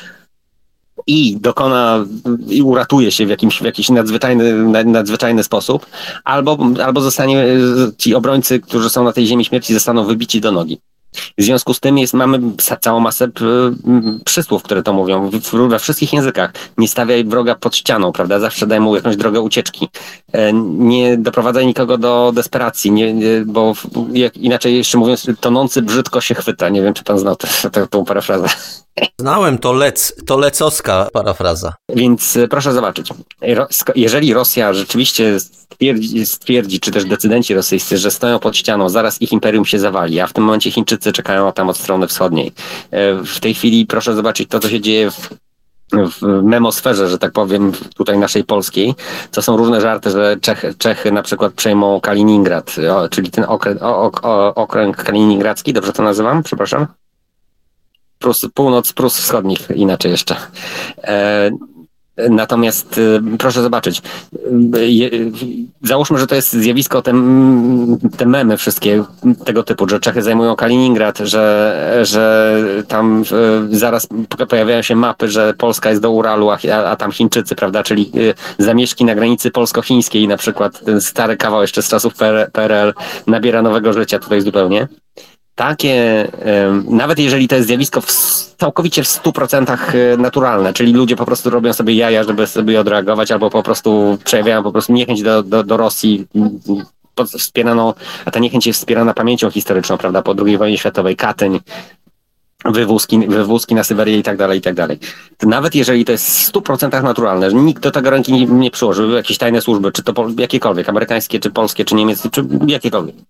S3: I dokona, i uratuje się w jakimś, w jakiś nadzwyczajny, nadzwyczajny sposób, albo, albo zostanie, ci obrońcy, którzy są na tej ziemi śmierci, zostaną wybici do nogi. W związku z tym jest, mamy całą masę przysłów, które to mówią we wszystkich językach. Nie stawiaj wroga pod ścianą, prawda? Zawsze daj mu jakąś drogę ucieczki. Nie doprowadzaj nikogo do desperacji, nie, bo jak, inaczej jeszcze mówiąc, tonący brzydko się chwyta. Nie wiem, czy pan znał tę parafrazę.
S2: Znałem, to, lec, to lecowska parafraza.
S3: Więc proszę zobaczyć, jeżeli Rosja rzeczywiście stwierdzi, stwierdzi, czy też decydenci rosyjscy, że stoją pod ścianą, zaraz ich imperium się zawali, a w tym momencie Chińczycy czekają tam od strony wschodniej. W tej chwili proszę zobaczyć to, co się dzieje w, w memosferze, że tak powiem, tutaj naszej polskiej. To są różne żarty, że Czechy, Czechy na przykład przejmą Kaliningrad, czyli ten okręg, okręg kaliningradzki, dobrze to nazywam? Przepraszam. Prus, północ Prus wschodnich, inaczej jeszcze. E, natomiast e, proszę zobaczyć, je, załóżmy, że to jest zjawisko, te, te memy wszystkie tego typu, że Czechy zajmują Kaliningrad, że, że tam e, zaraz pojawiają się mapy, że Polska jest do Uralu, a, a tam Chińczycy, prawda, czyli e, zamieszki na granicy polsko-chińskiej, na przykład ten stary kawał jeszcze z czasów P R L nabiera nowego życia tutaj zupełnie. Takie, nawet jeżeli to jest zjawisko w, całkowicie w stu procentach naturalne, czyli ludzie po prostu robią sobie jaja, żeby sobie odreagować, albo po prostu przejawiają po prostu niechęć do, do, do Rosji, wspieraną, a ta niechęć jest wspierana pamięcią historyczną, prawda, po drugiej wojnie światowej, Katyń, wywózki, wywózki na Syberię i tak dalej, i tak dalej. To nawet jeżeli to jest w stu procentach naturalne, że nikt do tego ręki nie, nie przyłożył, jakieś tajne służby, czy to jakiekolwiek, amerykańskie, czy polskie, czy niemieckie, czy jakiekolwiek.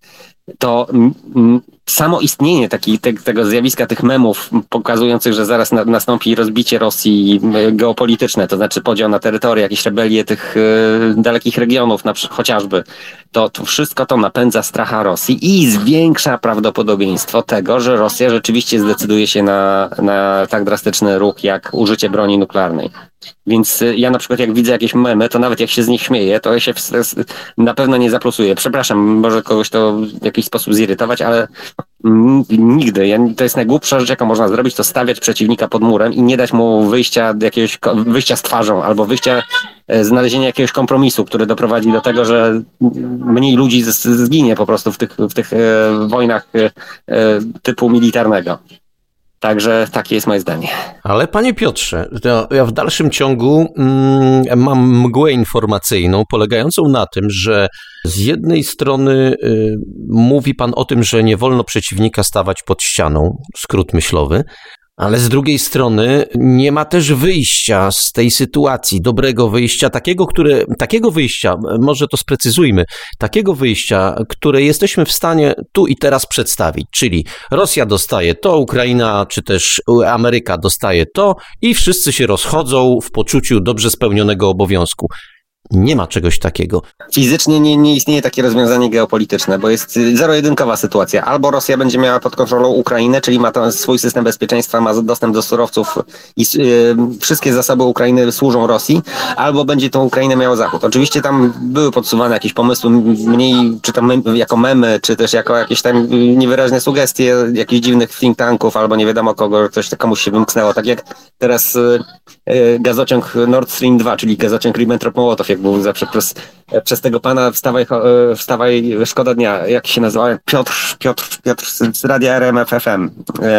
S3: to m, m, samo istnienie taki, te, tego zjawiska, tych memów pokazujących, że zaraz na, nastąpi rozbicie Rosji geopolityczne, to znaczy podział na terytoria, jakieś rebelie tych y, dalekich regionów na, chociażby, to, to wszystko to napędza stracha Rosji i zwiększa prawdopodobieństwo tego, że Rosja rzeczywiście zdecyduje się na, na tak drastyczny ruch jak użycie broni nuklearnej. Więc ja na przykład jak widzę jakieś memy, to nawet jak się z nich śmieję, to ja się w, na pewno nie zaplusuję. Przepraszam, może kogoś to w jakiś sposób zirytować, ale nigdy. Ja, to jest najgłupsza rzecz, jaką można zrobić, to stawiać przeciwnika pod murem i nie dać mu wyjścia, jakiegoś, wyjścia z twarzą albo wyjścia, znalezienia jakiegoś kompromisu, który doprowadzi do tego, że mniej ludzi zginie po prostu w tych, w tych wojnach typu militarnego. Także takie jest moje zdanie.
S2: Ale panie Piotrze, to ja w dalszym ciągu mm, mam mgłę informacyjną polegającą na tym, że z jednej strony y, mówi pan o tym, że nie wolno przeciwnika stawać pod ścianą, skrót myślowy, ale z drugiej strony nie ma też wyjścia z tej sytuacji, dobrego wyjścia, takiego, które, takiego wyjścia, może to sprecyzujmy, takiego wyjścia, które jesteśmy w stanie tu i teraz przedstawić, czyli Rosja dostaje to, Ukraina czy też Ameryka dostaje to i wszyscy się rozchodzą w poczuciu dobrze spełnionego obowiązku. Nie ma czegoś takiego.
S3: Fizycznie nie, nie istnieje takie rozwiązanie geopolityczne, bo jest zero-jedynkowa sytuacja. Albo Rosja będzie miała pod kontrolą Ukrainę, czyli ma tam swój system bezpieczeństwa, ma dostęp do surowców i yy, wszystkie zasoby Ukrainy służą Rosji, albo będzie tą Ukrainę miał Zachód. Oczywiście tam były podsuwane jakieś pomysły, mniej czy tam jako memy, czy też jako jakieś tam niewyraźne sugestie jakichś dziwnych think tanków, albo nie wiadomo kogo, coś komuś się wymknęło. Tak jak teraz yy, gazociąg Nord Stream dwa, czyli gazociąg Ribbentrop-Mołotow, jak był zawsze przez, przez tego pana wstawaj, wstawaj, szkoda dnia, jak się nazywa? Piotr, Piotr, Piotr z radia R M F F M.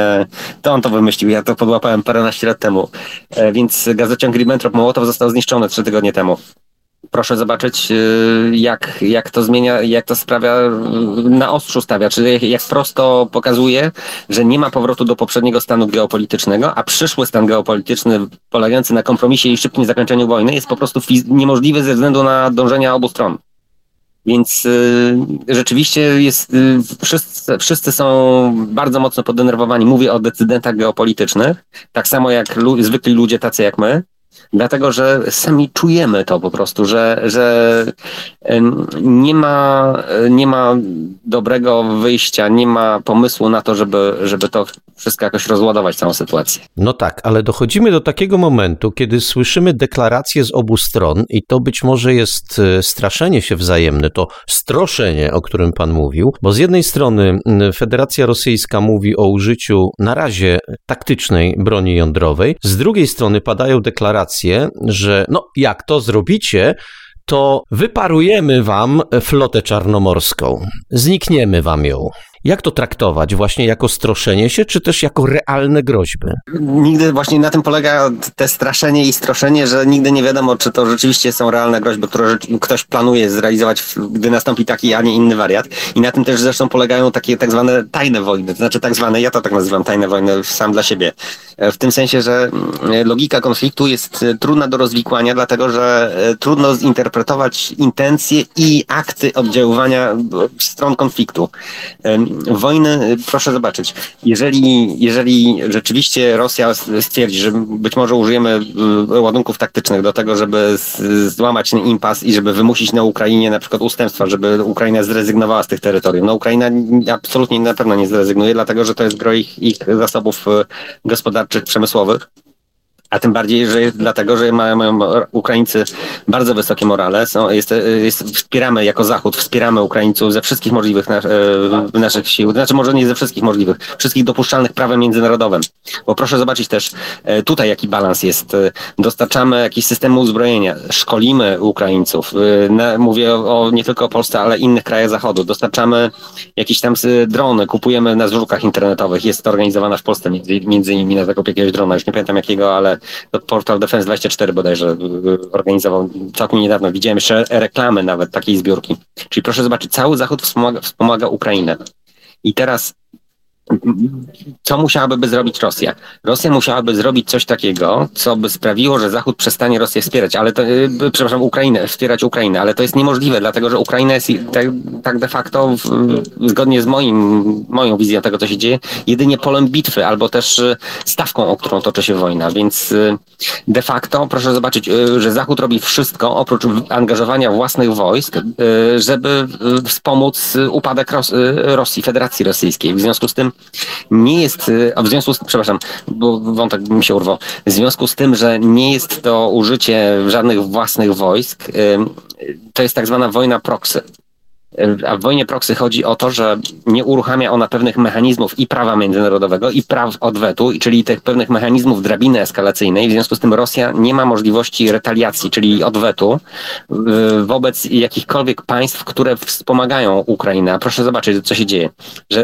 S3: To on to wymyślił, ja to podłapałem paręnaście lat temu. Więc gazociąg Ribbentrop-Mołotow został zniszczony trzy tygodnie temu. Proszę zobaczyć, jak, jak to zmienia, jak to sprawia, na ostrzu stawia, czyli jak prosto pokazuje, że nie ma powrotu do poprzedniego stanu geopolitycznego, a przyszły stan geopolityczny polegający na kompromisie i szybkim zakończeniu wojny jest po prostu niemożliwy ze względu na dążenia obu stron. Więc y, rzeczywiście jest, y, wszyscy, wszyscy są bardzo mocno podenerwowani. Mówię o decydentach geopolitycznych, tak samo jak lu- zwykli ludzie tacy jak my. Dlatego, że sami czujemy to po prostu, że, że nie ma, nie ma dobrego wyjścia, nie ma pomysłu na to, żeby, żeby to wszystko jakoś rozładować, całą sytuację.
S2: No tak, ale dochodzimy do takiego momentu, kiedy słyszymy deklaracje z obu stron i to być może jest straszenie się wzajemne, to stroszenie, o którym pan mówił, bo z jednej strony Federacja Rosyjska mówi o użyciu na razie taktycznej broni jądrowej, z drugiej strony padają deklaracje, że no jak to zrobicie, to wyparujemy wam flotę czarnomorską, znikniemy wam ją. Jak to traktować? Właśnie jako stroszenie się, czy też jako realne groźby?
S3: Nigdy właśnie na tym polega te straszenie i stroszenie, że nigdy nie wiadomo, czy to rzeczywiście są realne groźby, które ktoś planuje zrealizować, gdy nastąpi taki, a nie inny wariat. I na tym też zresztą polegają takie tak zwane tajne wojny. To znaczy tak zwane, ja to tak nazywam tajne wojny sam dla siebie. W tym sensie, że logika konfliktu jest trudna do rozwikłania, dlatego że trudno zinterpretować intencje i akty oddziaływania stron konfliktu. Wojny, proszę zobaczyć, jeżeli, jeżeli rzeczywiście Rosja stwierdzi, że być może użyjemy ładunków taktycznych do tego, żeby złamać ten impas i żeby wymusić na Ukrainie na przykład ustępstwa, żeby Ukraina zrezygnowała z tych terytoriów. No Ukraina absolutnie na pewno nie zrezygnuje, dlatego że to jest gro ich, ich zasobów gospodarczych, przemysłowych. A tym bardziej, że jest dlatego, że mają, mają Ukraińcy bardzo wysokie morale. Są, jest, jest, wspieramy jako Zachód, wspieramy Ukraińców ze wszystkich możliwych nas, e, naszych sił. Znaczy może nie ze wszystkich możliwych, wszystkich dopuszczalnych prawem międzynarodowym. Bo proszę zobaczyć też e, tutaj jaki balans jest. Dostarczamy jakieś systemy uzbrojenia, szkolimy Ukraińców. E, na, mówię o, o, nie tylko o Polsce, ale innych krajach Zachodu. Dostarczamy jakieś tam drony, kupujemy na zrzutach internetowych. Jest to organizowana w Polsce między, między innymi na zakup jakiegoś drona. Już nie pamiętam jakiego, ale portal Defense dwadzieścia cztery bodajże organizował całkiem niedawno. Widziałem jeszcze reklamy nawet takiej zbiórki. Czyli proszę zobaczyć, cały Zachód wspomaga, wspomaga Ukrainę. I teraz co musiałaby zrobić Rosja? Rosja musiałaby zrobić coś takiego, co by sprawiło, że Zachód przestanie Rosję wspierać, ale to, przepraszam, Ukrainę, wspierać Ukrainę, ale to jest niemożliwe, dlatego że Ukraina jest tak, tak de facto, w, zgodnie z moim, moją wizją tego, co się dzieje, jedynie polem bitwy, albo też stawką, o którą toczy się wojna, więc de facto proszę zobaczyć, że Zachód robi wszystko, oprócz angażowania własnych wojsk, żeby wspomóc upadek Ros- Rosji, Federacji Rosyjskiej. W związku z tym nie jest, w związku z, przepraszam, bo wątek mi się urwał, w związku z tym, że nie jest to użycie żadnych własnych wojsk, to jest tak zwana wojna proxy. A w wojnie proxy chodzi o to, że nie uruchamia ona pewnych mechanizmów i prawa międzynarodowego, i praw odwetu, czyli tych pewnych mechanizmów drabiny eskalacyjnej. W związku z tym Rosja nie ma możliwości retaliacji, czyli odwetu wobec jakichkolwiek państw, które wspomagają Ukrainę. Proszę zobaczyć, co się dzieje. Że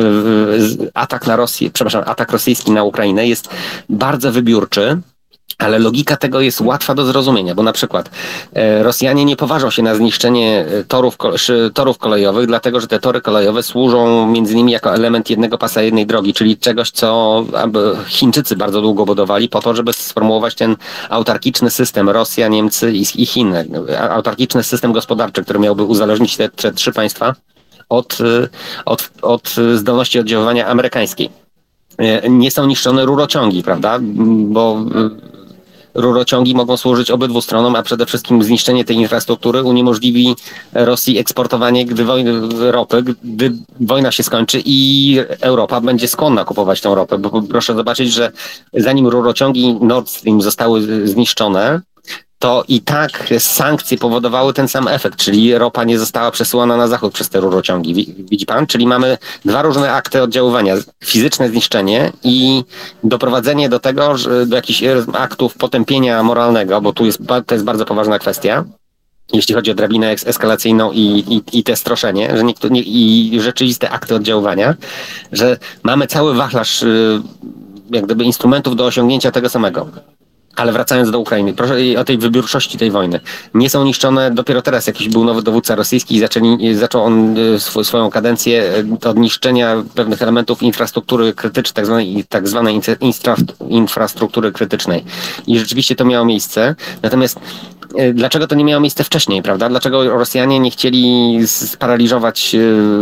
S3: atak na Rosję, przepraszam, atak rosyjski na Ukrainę jest bardzo wybiórczy. Ale logika tego jest łatwa do zrozumienia, bo na przykład e, Rosjanie nie poważą się na zniszczenie torów, torów kolejowych, dlatego że te tory kolejowe służą między innymi jako element jednego pasa, jednej drogi, czyli czegoś, co Chińczycy bardzo długo budowali po to, żeby sformułować ten autarkiczny system Rosja, Niemcy i, i Chiny. Autarkiczny system gospodarczy, który miałby uzależnić te, te trzy państwa od, od, od zdolności oddziaływania amerykańskiej. Nie są niszczone rurociągi, prawda? Bo rurociągi mogą służyć obydwu stronom, a przede wszystkim zniszczenie tej infrastruktury uniemożliwi Rosji eksportowanie gdy wojny, ropy, gdy wojna się skończy i Europa będzie skłonna kupować tą ropę. Bo proszę zobaczyć, że zanim rurociągi Nord Stream zostały zniszczone, to i tak sankcje powodowały ten sam efekt, czyli ropa nie została przesyłana na zachód przez te rurociągi. Widzi pan? Czyli mamy dwa różne akty oddziaływania. Fizyczne zniszczenie i doprowadzenie do tego, że do jakichś aktów potępienia moralnego, bo tu jest, to jest bardzo poważna kwestia, jeśli chodzi o drabinę eskalacyjną i, i, i te stroszenie, że niektóre, nie, i rzeczywiste akty oddziaływania, że mamy cały wachlarz jak gdyby instrumentów do osiągnięcia tego samego. Ale wracając do Ukrainy, proszę o tej wybiórczości tej wojny. Nie są niszczone, dopiero teraz jakiś był nowy dowódca rosyjski i zaczęli, zaczął on swój, swoją kadencję od niszczenia pewnych elementów infrastruktury krytycznej, tak zwanej, tak zwanej infra, infrastruktury krytycznej. I rzeczywiście to miało miejsce. Natomiast dlaczego to nie miało miejsca wcześniej, prawda? Dlaczego Rosjanie nie chcieli sparaliżować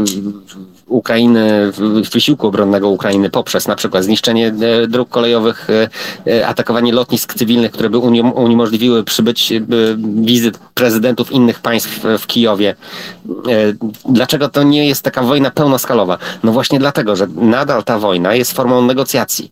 S3: Ukrainy, wysiłku obronnego Ukrainy poprzez na przykład zniszczenie dróg kolejowych, atakowanie lotnisk cywilnych, które by uniemożliwiły przybyć wizyt prezydentów innych państw w Kijowie. Dlaczego to nie jest taka wojna pełnoskalowa? No właśnie dlatego, że nadal ta wojna jest formą negocjacji.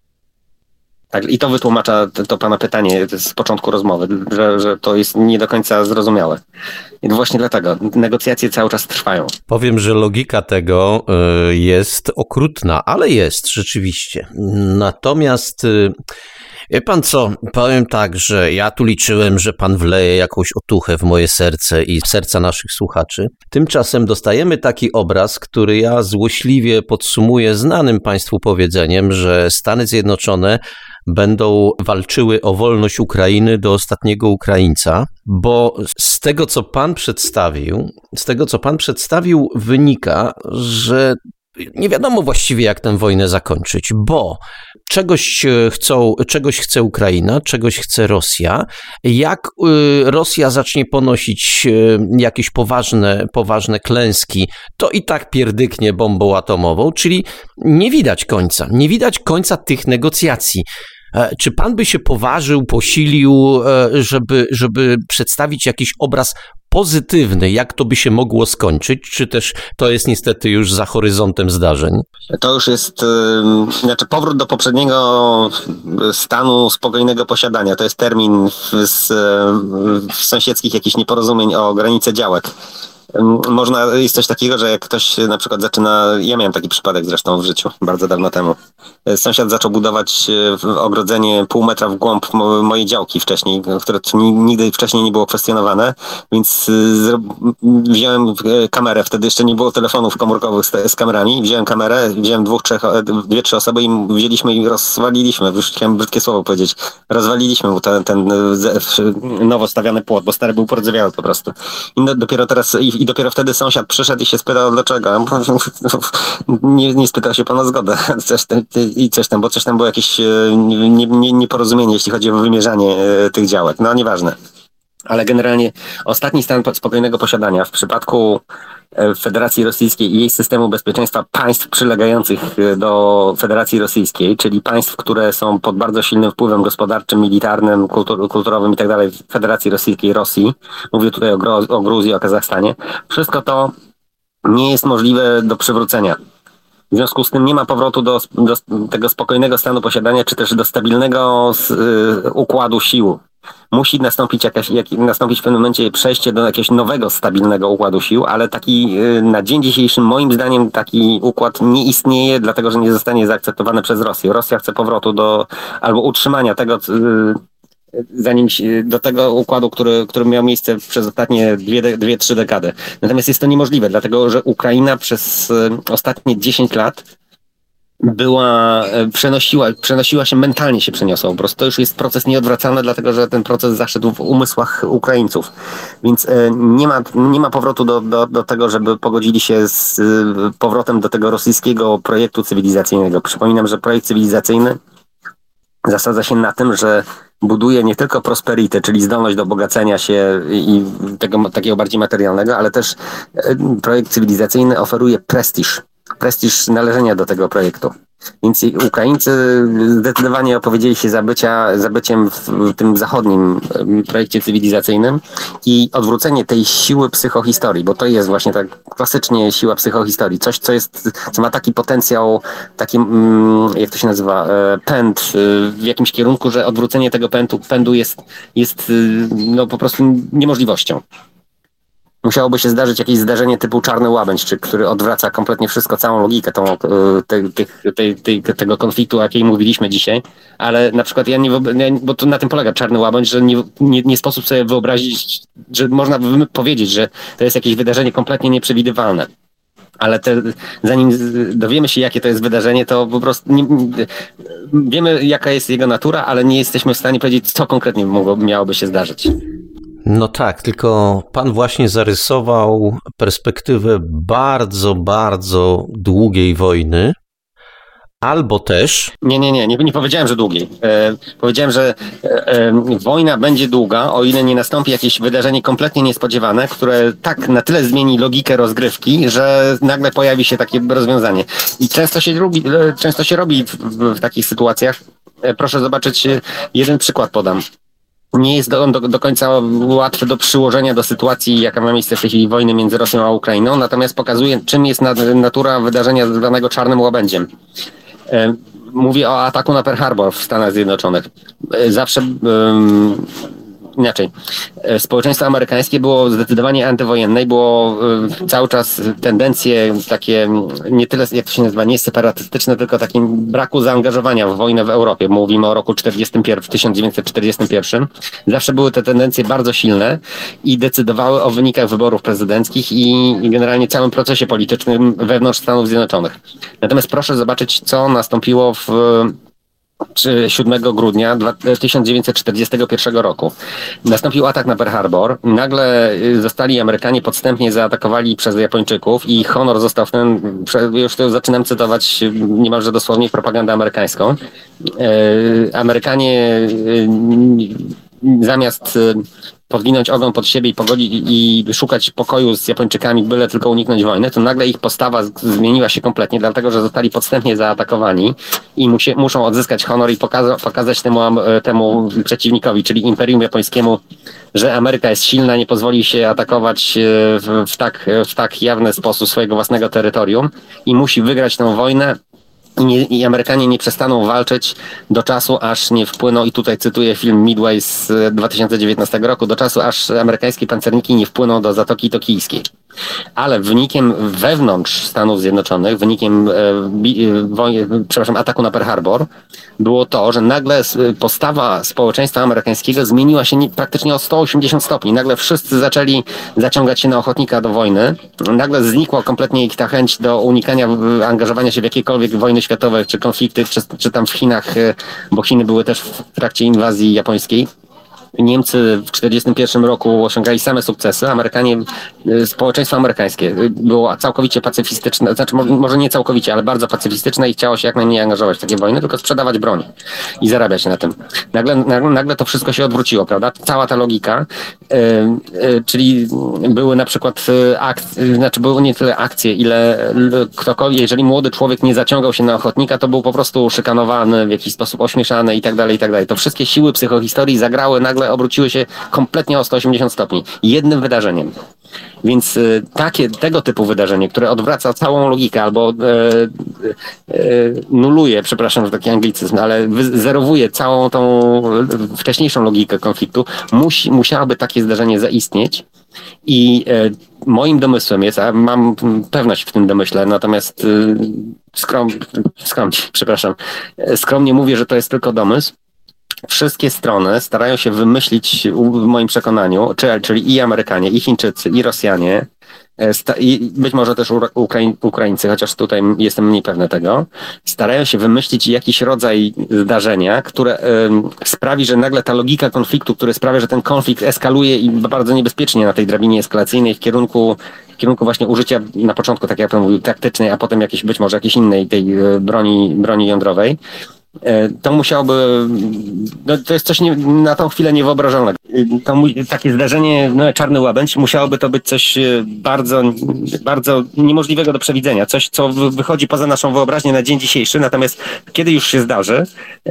S3: Tak, i to wytłumacza to, to pana pytanie z początku rozmowy, że, że to jest nie do końca zrozumiałe. I właśnie dlatego negocjacje cały czas trwają.
S2: Powiem, że logika tego y, jest okrutna, ale jest rzeczywiście. Natomiast y, wie pan co, powiem tak, że ja tu liczyłem, że pan wleje jakąś otuchę w moje serce i w serca naszych słuchaczy. Tymczasem dostajemy taki obraz, który ja złośliwie podsumuję znanym państwu powiedzeniem, że Stany Zjednoczone będą walczyły o wolność Ukrainy do ostatniego Ukraińca, bo z tego, co pan przedstawił, z tego, co pan przedstawił, wynika, że nie wiadomo właściwie, jak tę wojnę zakończyć, bo czegoś chcą, czegoś chce Ukraina, czegoś chce Rosja. Jak Rosja zacznie ponosić jakieś poważne, poważne klęski, to i tak pierdyknie bombą atomową, czyli nie widać końca, nie widać końca tych negocjacji. Czy pan by się poważył, posilił, żeby, żeby przedstawić jakiś obraz pozytywny, jak to by się mogło skończyć, czy też to jest niestety już za horyzontem zdarzeń?
S3: To już jest yy, znaczy powrót do poprzedniego stanu spokojnego posiadania. To jest termin w, z, w sąsiedzkich jakichś nieporozumień o granicę działek. Można, jest coś takiego, że jak ktoś na przykład zaczyna, ja miałem taki przypadek zresztą w życiu, bardzo dawno temu. Sąsiad zaczął budować ogrodzenie pół metra w głąb mojej działki wcześniej, które nigdy wcześniej nie było kwestionowane, więc wziąłem kamerę, wtedy jeszcze nie było telefonów komórkowych z, z kamerami, wziąłem kamerę, wziąłem dwóch, trzech, dwie, trzy osoby i wzięliśmy i rozwaliliśmy, już chciałem brzydkie słowo powiedzieć, rozwaliliśmy mu ten, ten nowo stawiany płot, bo stary był pordzewiały po prostu. I no, dopiero teraz i, i i dopiero wtedy sąsiad przyszedł i się spytał, dlaczego. Ja mówię, nie, nie spytał się pan o zgodę coś tam, i coś tam, bo coś tam było jakieś nie, nie, nieporozumienie, jeśli chodzi o wymierzanie tych działek. No nieważne. Ale generalnie ostatni stan spokojnego posiadania w przypadku Federacji Rosyjskiej i jej systemu bezpieczeństwa państw przylegających do Federacji Rosyjskiej, czyli państw, które są pod bardzo silnym wpływem gospodarczym, militarnym, kultur, kulturowym i tak dalej Federacji Rosyjskiej, Rosji. Mówię tutaj o, Gro, o Gruzji, o Kazachstanie. Wszystko to nie jest możliwe do przywrócenia. W związku z tym nie ma powrotu do, do tego spokojnego stanu posiadania, czy też do stabilnego y, układu sił. Musi nastąpić, jakaś, jak, nastąpić w pewnym momencie przejście do jakiegoś nowego, stabilnego układu sił, ale taki y, na dzień dzisiejszy moim zdaniem taki układ nie istnieje, dlatego że nie zostanie zaakceptowany przez Rosję. Rosja chce powrotu do, albo utrzymania tego, y, zanim do tego układu, który, który miał miejsce przez ostatnie dwie, dwie, trzy dekady. Natomiast jest to niemożliwe, dlatego że Ukraina przez y, ostatnie dziesięć lat była, przenosiła, przenosiła się, mentalnie się przeniosła po prostu. To już jest proces nieodwracalny, dlatego że ten proces zaszedł w umysłach Ukraińców. Więc nie ma, nie ma powrotu do, do, do tego, żeby pogodzili się z powrotem do tego rosyjskiego projektu cywilizacyjnego. Przypominam, że projekt cywilizacyjny zasadza się na tym, że buduje nie tylko prosperity, czyli zdolność do bogacenia się i tego takiego bardziej materialnego, ale też projekt cywilizacyjny oferuje prestiż. prestiż należenia do tego projektu. Więc Ukraińcy zdecydowanie opowiedzieli się za, bycia, za byciem w tym zachodnim projekcie cywilizacyjnym i odwrócenie tej siły psychohistorii, bo to jest właśnie tak klasycznie siła psychohistorii. Coś, co jest, co ma taki potencjał, taki, jak to się nazywa, pęd w jakimś kierunku, że odwrócenie tego pędu, pędu jest, jest no, po prostu niemożliwością. Musiałoby się zdarzyć jakieś zdarzenie typu Czarny Łabędź, czy, który odwraca kompletnie wszystko, całą logikę tą, te, te, te, te, tego konfliktu, o jakiej mówiliśmy dzisiaj, ale na przykład ja nie, bo to na tym polega Czarny Łabędź, że nie, nie, nie sposób sobie wyobrazić, że można by powiedzieć, że to jest jakieś wydarzenie kompletnie nieprzewidywalne. Ale te, zanim dowiemy się, jakie to jest wydarzenie, to po prostu nie, wiemy, jaka jest jego natura, ale nie jesteśmy w stanie powiedzieć, co konkretnie mogło, miałoby się zdarzyć.
S2: No tak, tylko pan właśnie zarysował perspektywę bardzo, bardzo długiej wojny, albo też...
S3: Nie, nie, nie, nie, nie powiedziałem, że długiej. E, powiedziałem, że e, e, wojna będzie długa, o ile nie nastąpi jakieś wydarzenie kompletnie niespodziewane, które tak na tyle zmieni logikę rozgrywki, że nagle pojawi się takie rozwiązanie. I często się robi, często się robi w, w, w takich sytuacjach. E, proszę zobaczyć, jeden przykład podam. Nie jest on do, do, do końca łatwy do przyłożenia do sytuacji, jaka ma miejsce w tej chwili wojny między Rosją a Ukrainą, natomiast pokazuje, czym jest natura wydarzenia zwanego Czarnym Łabędziem. Mówię o ataku na Pearl Harbor w Stanach Zjednoczonych. Zawsze um, inaczej. Społeczeństwo amerykańskie było zdecydowanie antywojenne i było cały czas tendencje takie, nie tyle, jak to się nazywa, nie separatystyczne, tylko takim braku zaangażowania w wojnę w Europie. Mówimy o roku tysiąc dziewięćset czterdziestym pierwszym. Zawsze były te tendencje bardzo silne i decydowały o wynikach wyborów prezydenckich i generalnie całym procesie politycznym wewnątrz Stanów Zjednoczonych. Natomiast proszę zobaczyć, co nastąpiło w siódmego grudnia tysiąc dziewięćset czterdziestego pierwszego roku. Nastąpił atak na Pearl Harbor. Nagle zostali Amerykanie podstępnie zaatakowali przez Japończyków i honor został w ten, już tu zaczynam cytować niemalże dosłownie propagandę amerykańską. Amerykanie zamiast podwinąć ogon pod siebie i pogodzić i szukać pokoju z Japończykami, byle tylko uniknąć wojny, to nagle ich postawa zmieniła się kompletnie, dlatego że zostali podstępnie zaatakowani i musie, muszą odzyskać honor i pokaza, pokazać temu, temu przeciwnikowi, czyli Imperium Japońskiemu, że Ameryka jest silna, nie pozwoli się atakować w, w, tak, w tak jawny sposób swojego własnego terytorium i musi wygrać tę wojnę. I, nie, I Amerykanie nie przestaną walczyć do czasu, aż nie wpłyną, i tutaj cytuję film Midway z dwa tysiące dziewiętnastego roku, do czasu, aż amerykańskie pancerniki nie wpłyną do Zatoki Tokijskiej. Ale wynikiem wewnątrz Stanów Zjednoczonych, wynikiem e, woj, przepraszam, ataku na Pearl Harbor było to, że nagle postawa społeczeństwa amerykańskiego zmieniła się nie, praktycznie o sto osiemdziesiąt stopni. Nagle wszyscy zaczęli zaciągać się na ochotnika do wojny. Nagle znikła kompletnie ich ta chęć do unikania angażowania się w jakiekolwiek wojny światowe, czy konflikty, czy, czy tam w Chinach, bo Chiny były też w trakcie inwazji japońskiej. Niemcy w tysiąc dziewięćset czterdziestym pierwszym roku osiągali same sukcesy. Amerykanie, społeczeństwo amerykańskie było całkowicie pacyfistyczne, znaczy może nie całkowicie, ale bardzo pacyfistyczne i chciało się jak najmniej angażować w takie wojny, tylko sprzedawać broń i zarabiać na tym. Nagle, nagle, nagle to wszystko się odwróciło, prawda? Cała ta logika, yy, yy, czyli były na przykład akcje, znaczy były nie tyle akcje, ile ktokolwiek, jeżeli młody człowiek nie zaciągał się na ochotnika, to był po prostu szykanowany, w jakiś sposób ośmieszany i tak dalej, i tak dalej. To wszystkie siły psychohistorii zagrały, nagle obróciły się kompletnie o sto osiemdziesiąt stopni. Jednym wydarzeniem. Więc y, takie, tego typu wydarzenie, które odwraca całą logikę albo y, y, nuluje, przepraszam, że taki anglicyzm, ale zerowuje całą tą wcześniejszą logikę konfliktu, musi, musiałoby takie zdarzenie zaistnieć. I y, moim domysłem jest, a mam pewność w tym domyśle, natomiast y, skrom, skromnie, przepraszam, skromnie mówię, że to jest tylko domysł. Wszystkie strony starają się wymyślić, w moim przekonaniu, czyli i Amerykanie, i Chińczycy, i Rosjanie, i być może też Ukrai- Ukraińcy, chociaż tutaj jestem mniej pewny tego, starają się wymyślić jakiś rodzaj zdarzenia, które y, sprawi, że nagle ta logika konfliktu, który sprawia, że ten konflikt eskaluje i bardzo niebezpiecznie na tej drabinie eskalacyjnej w kierunku, w kierunku właśnie użycia na początku, tak jak pan mówił, taktycznej, a potem jakiejś, być może jakiejś innej tej broni, broni jądrowej. To musiałoby, no to jest coś nie, na tą chwilę niewyobrażalnego. To, takie zdarzenie, no, Czarny Łabędź, musiałoby to być coś bardzo, bardzo niemożliwego do przewidzenia. Coś, co wychodzi poza naszą wyobraźnię na dzień dzisiejszy, natomiast kiedy już się zdarzy,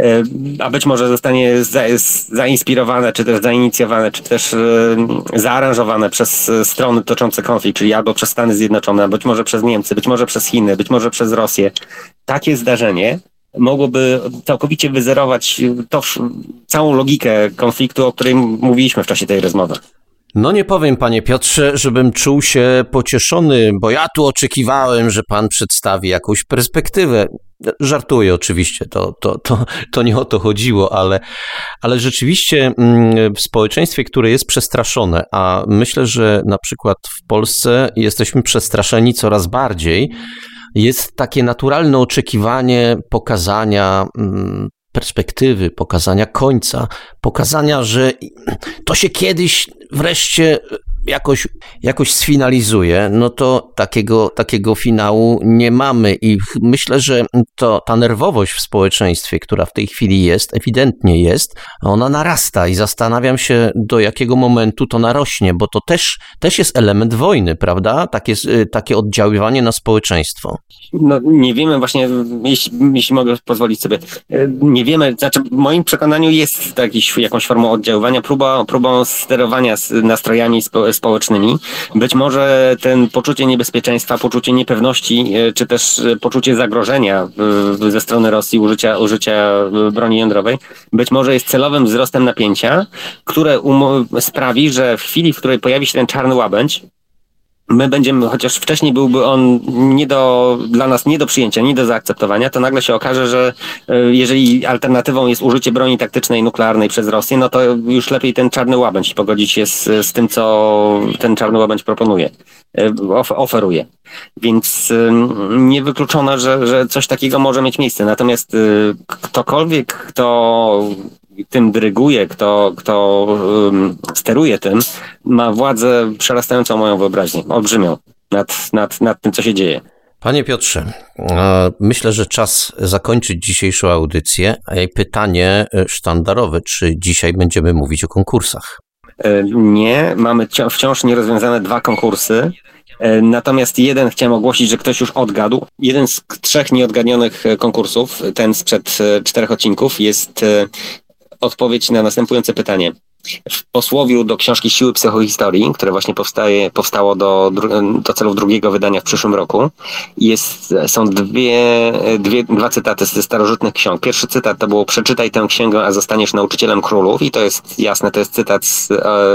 S3: a być może zostanie za, zainspirowane, czy też zainicjowane, czy też zaaranżowane przez strony toczące konflikt, czyli albo przez Stany Zjednoczone, być może przez Niemcy, być może przez Chiny, być może przez Rosję. Takie zdarzenie mogłoby całkowicie wyzerować to, całą logikę konfliktu, o której mówiliśmy w czasie tej rozmowy.
S2: No nie powiem, panie Piotrze, żebym czuł się pocieszony, bo ja tu oczekiwałem, że pan przedstawi jakąś perspektywę. Żartuję oczywiście, to, to, to, to nie o to chodziło, ale, ale rzeczywiście w społeczeństwie, które jest przestraszone, a myślę, że na przykład w Polsce jesteśmy przestraszeni coraz bardziej, jest takie naturalne oczekiwanie pokazania perspektywy, pokazania końca, pokazania, że to się kiedyś wreszcie jakoś, jakoś sfinalizuje, no to takiego, takiego finału nie mamy i myślę, że to, ta nerwowość w społeczeństwie, która w tej chwili jest, ewidentnie jest, ona narasta i zastanawiam się, do jakiego momentu to narośnie, bo to też, też jest element wojny, prawda? Takie, takie oddziaływanie na społeczeństwo.
S3: No nie wiemy właśnie, jeśli, jeśli mogę pozwolić sobie, nie wiemy, znaczy w moim przekonaniu jest to jakiś, jakąś formą oddziaływania, próba, próbą sterowania nastrojami spo, społecznymi. Być może ten poczucie niebezpieczeństwa, poczucie niepewności, czy też poczucie zagrożenia ze strony Rosji, użycia, użycia broni jądrowej, być może jest celowym wzrostem napięcia, które um- sprawi, że w chwili, w której pojawi się ten Czarny Łabędź, my będziemy, chociaż wcześniej byłby on nie do, dla nas nie do przyjęcia, nie do zaakceptowania, to nagle się okaże, że jeżeli alternatywą jest użycie broni taktycznej nuklearnej przez Rosję, no to już lepiej ten Czarny Łabędź pogodzić się z, z tym, co ten Czarny Łabędź proponuje, of, oferuje. Więc niewykluczone, że, że coś takiego może mieć miejsce. Natomiast ktokolwiek, kto tym dyryguje, kto, kto um, steruje tym, ma władzę przerastającą moją wyobraźnię, olbrzymią nad, nad, nad tym, co się dzieje.
S2: Panie Piotrze, myślę, że czas zakończyć dzisiejszą audycję. Pytanie sztandarowe, czy dzisiaj będziemy mówić o konkursach?
S3: Nie, mamy wciąż nierozwiązane dwa konkursy. Natomiast jeden chciałem ogłosić, że ktoś już odgadł. Jeden z trzech nieodgadnionych konkursów, ten sprzed czterech odcinków, jest odpowiedź na następujące pytanie. W posłowiu do książki Siły psychohistorii, które właśnie powstaje, powstało do, do celów drugiego wydania w przyszłym roku, jest, są dwie, dwie, dwa cytaty ze starożytnych ksiąg. Pierwszy cytat to było: przeczytaj tę księgę, a zostaniesz nauczycielem królów. I to jest jasne, to jest cytat z,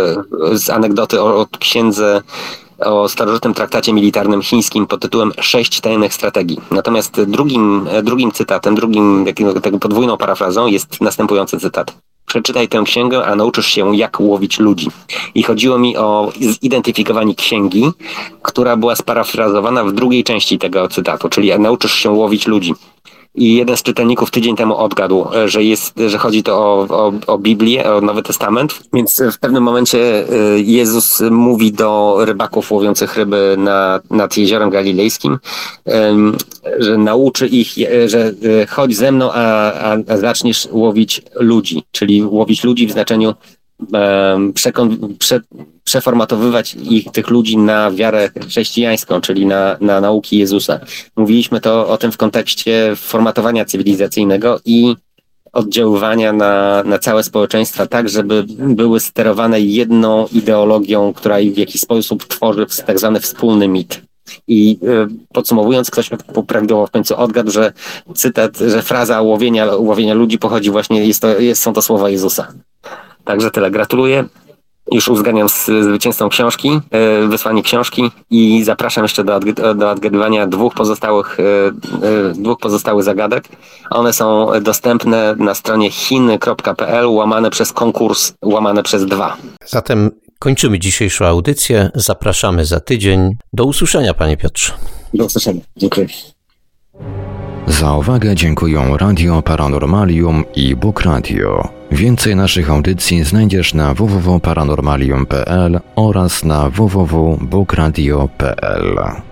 S3: z anegdoty o, o księdze, o starożytnym traktacie militarnym chińskim pod tytułem Sześć tajnych strategii. Natomiast drugim, drugim cytatem, drugim tego podwójną parafrazą jest następujący cytat. Przeczytaj tę księgę, a nauczysz się, jak łowić ludzi. I chodziło mi o zidentyfikowanie księgi, która była sparafrazowana w drugiej części tego cytatu, czyli nauczysz się łowić ludzi. i jeden z czytelników tydzień temu odgadł, że jest, że chodzi to o, o, o Biblię, o Nowy Testament, więc w pewnym momencie Jezus mówi do rybaków łowiących ryby na, nad jeziorem galilejskim, że nauczy ich, że chodź ze mną, a, a zaczniesz łowić ludzi, czyli łowić ludzi w znaczeniu Przekon, prze, przeformatowywać ich, tych ludzi na wiarę chrześcijańską, czyli na, na nauki Jezusa. Mówiliśmy to o tym w kontekście formatowania cywilizacyjnego i oddziaływania na, na całe społeczeństwa tak, żeby były sterowane jedną ideologią, która w jakiś sposób tworzy tak zwany wspólny mit. I y, podsumowując, ktoś prawidłowo w końcu odgadł, że cytat, że fraza łowienia, łowienia ludzi pochodzi właśnie, jest to, jest, są to słowa Jezusa. Także tyle. Gratuluję. Już uzgadniam z zwycięzcą książki, yy, wysłanie książki i zapraszam jeszcze do, odg- do odgadywania dwóch pozostałych, yy, yy, dwóch pozostałych zagadek. One są dostępne na stronie chiny kropka p l łamane przez konkurs, łamane przez dwa.
S2: Zatem kończymy dzisiejszą audycję. Zapraszamy za tydzień. Do usłyszenia, panie Piotrze.
S3: Do usłyszenia. Dziękuję.
S1: Za uwagę dziękują Radio Paranormalium i Bóg Radio. Więcej naszych audycji znajdziesz na w w w kropka paranormalium kropka p l oraz na w w w kropka bóg radio kropka p l.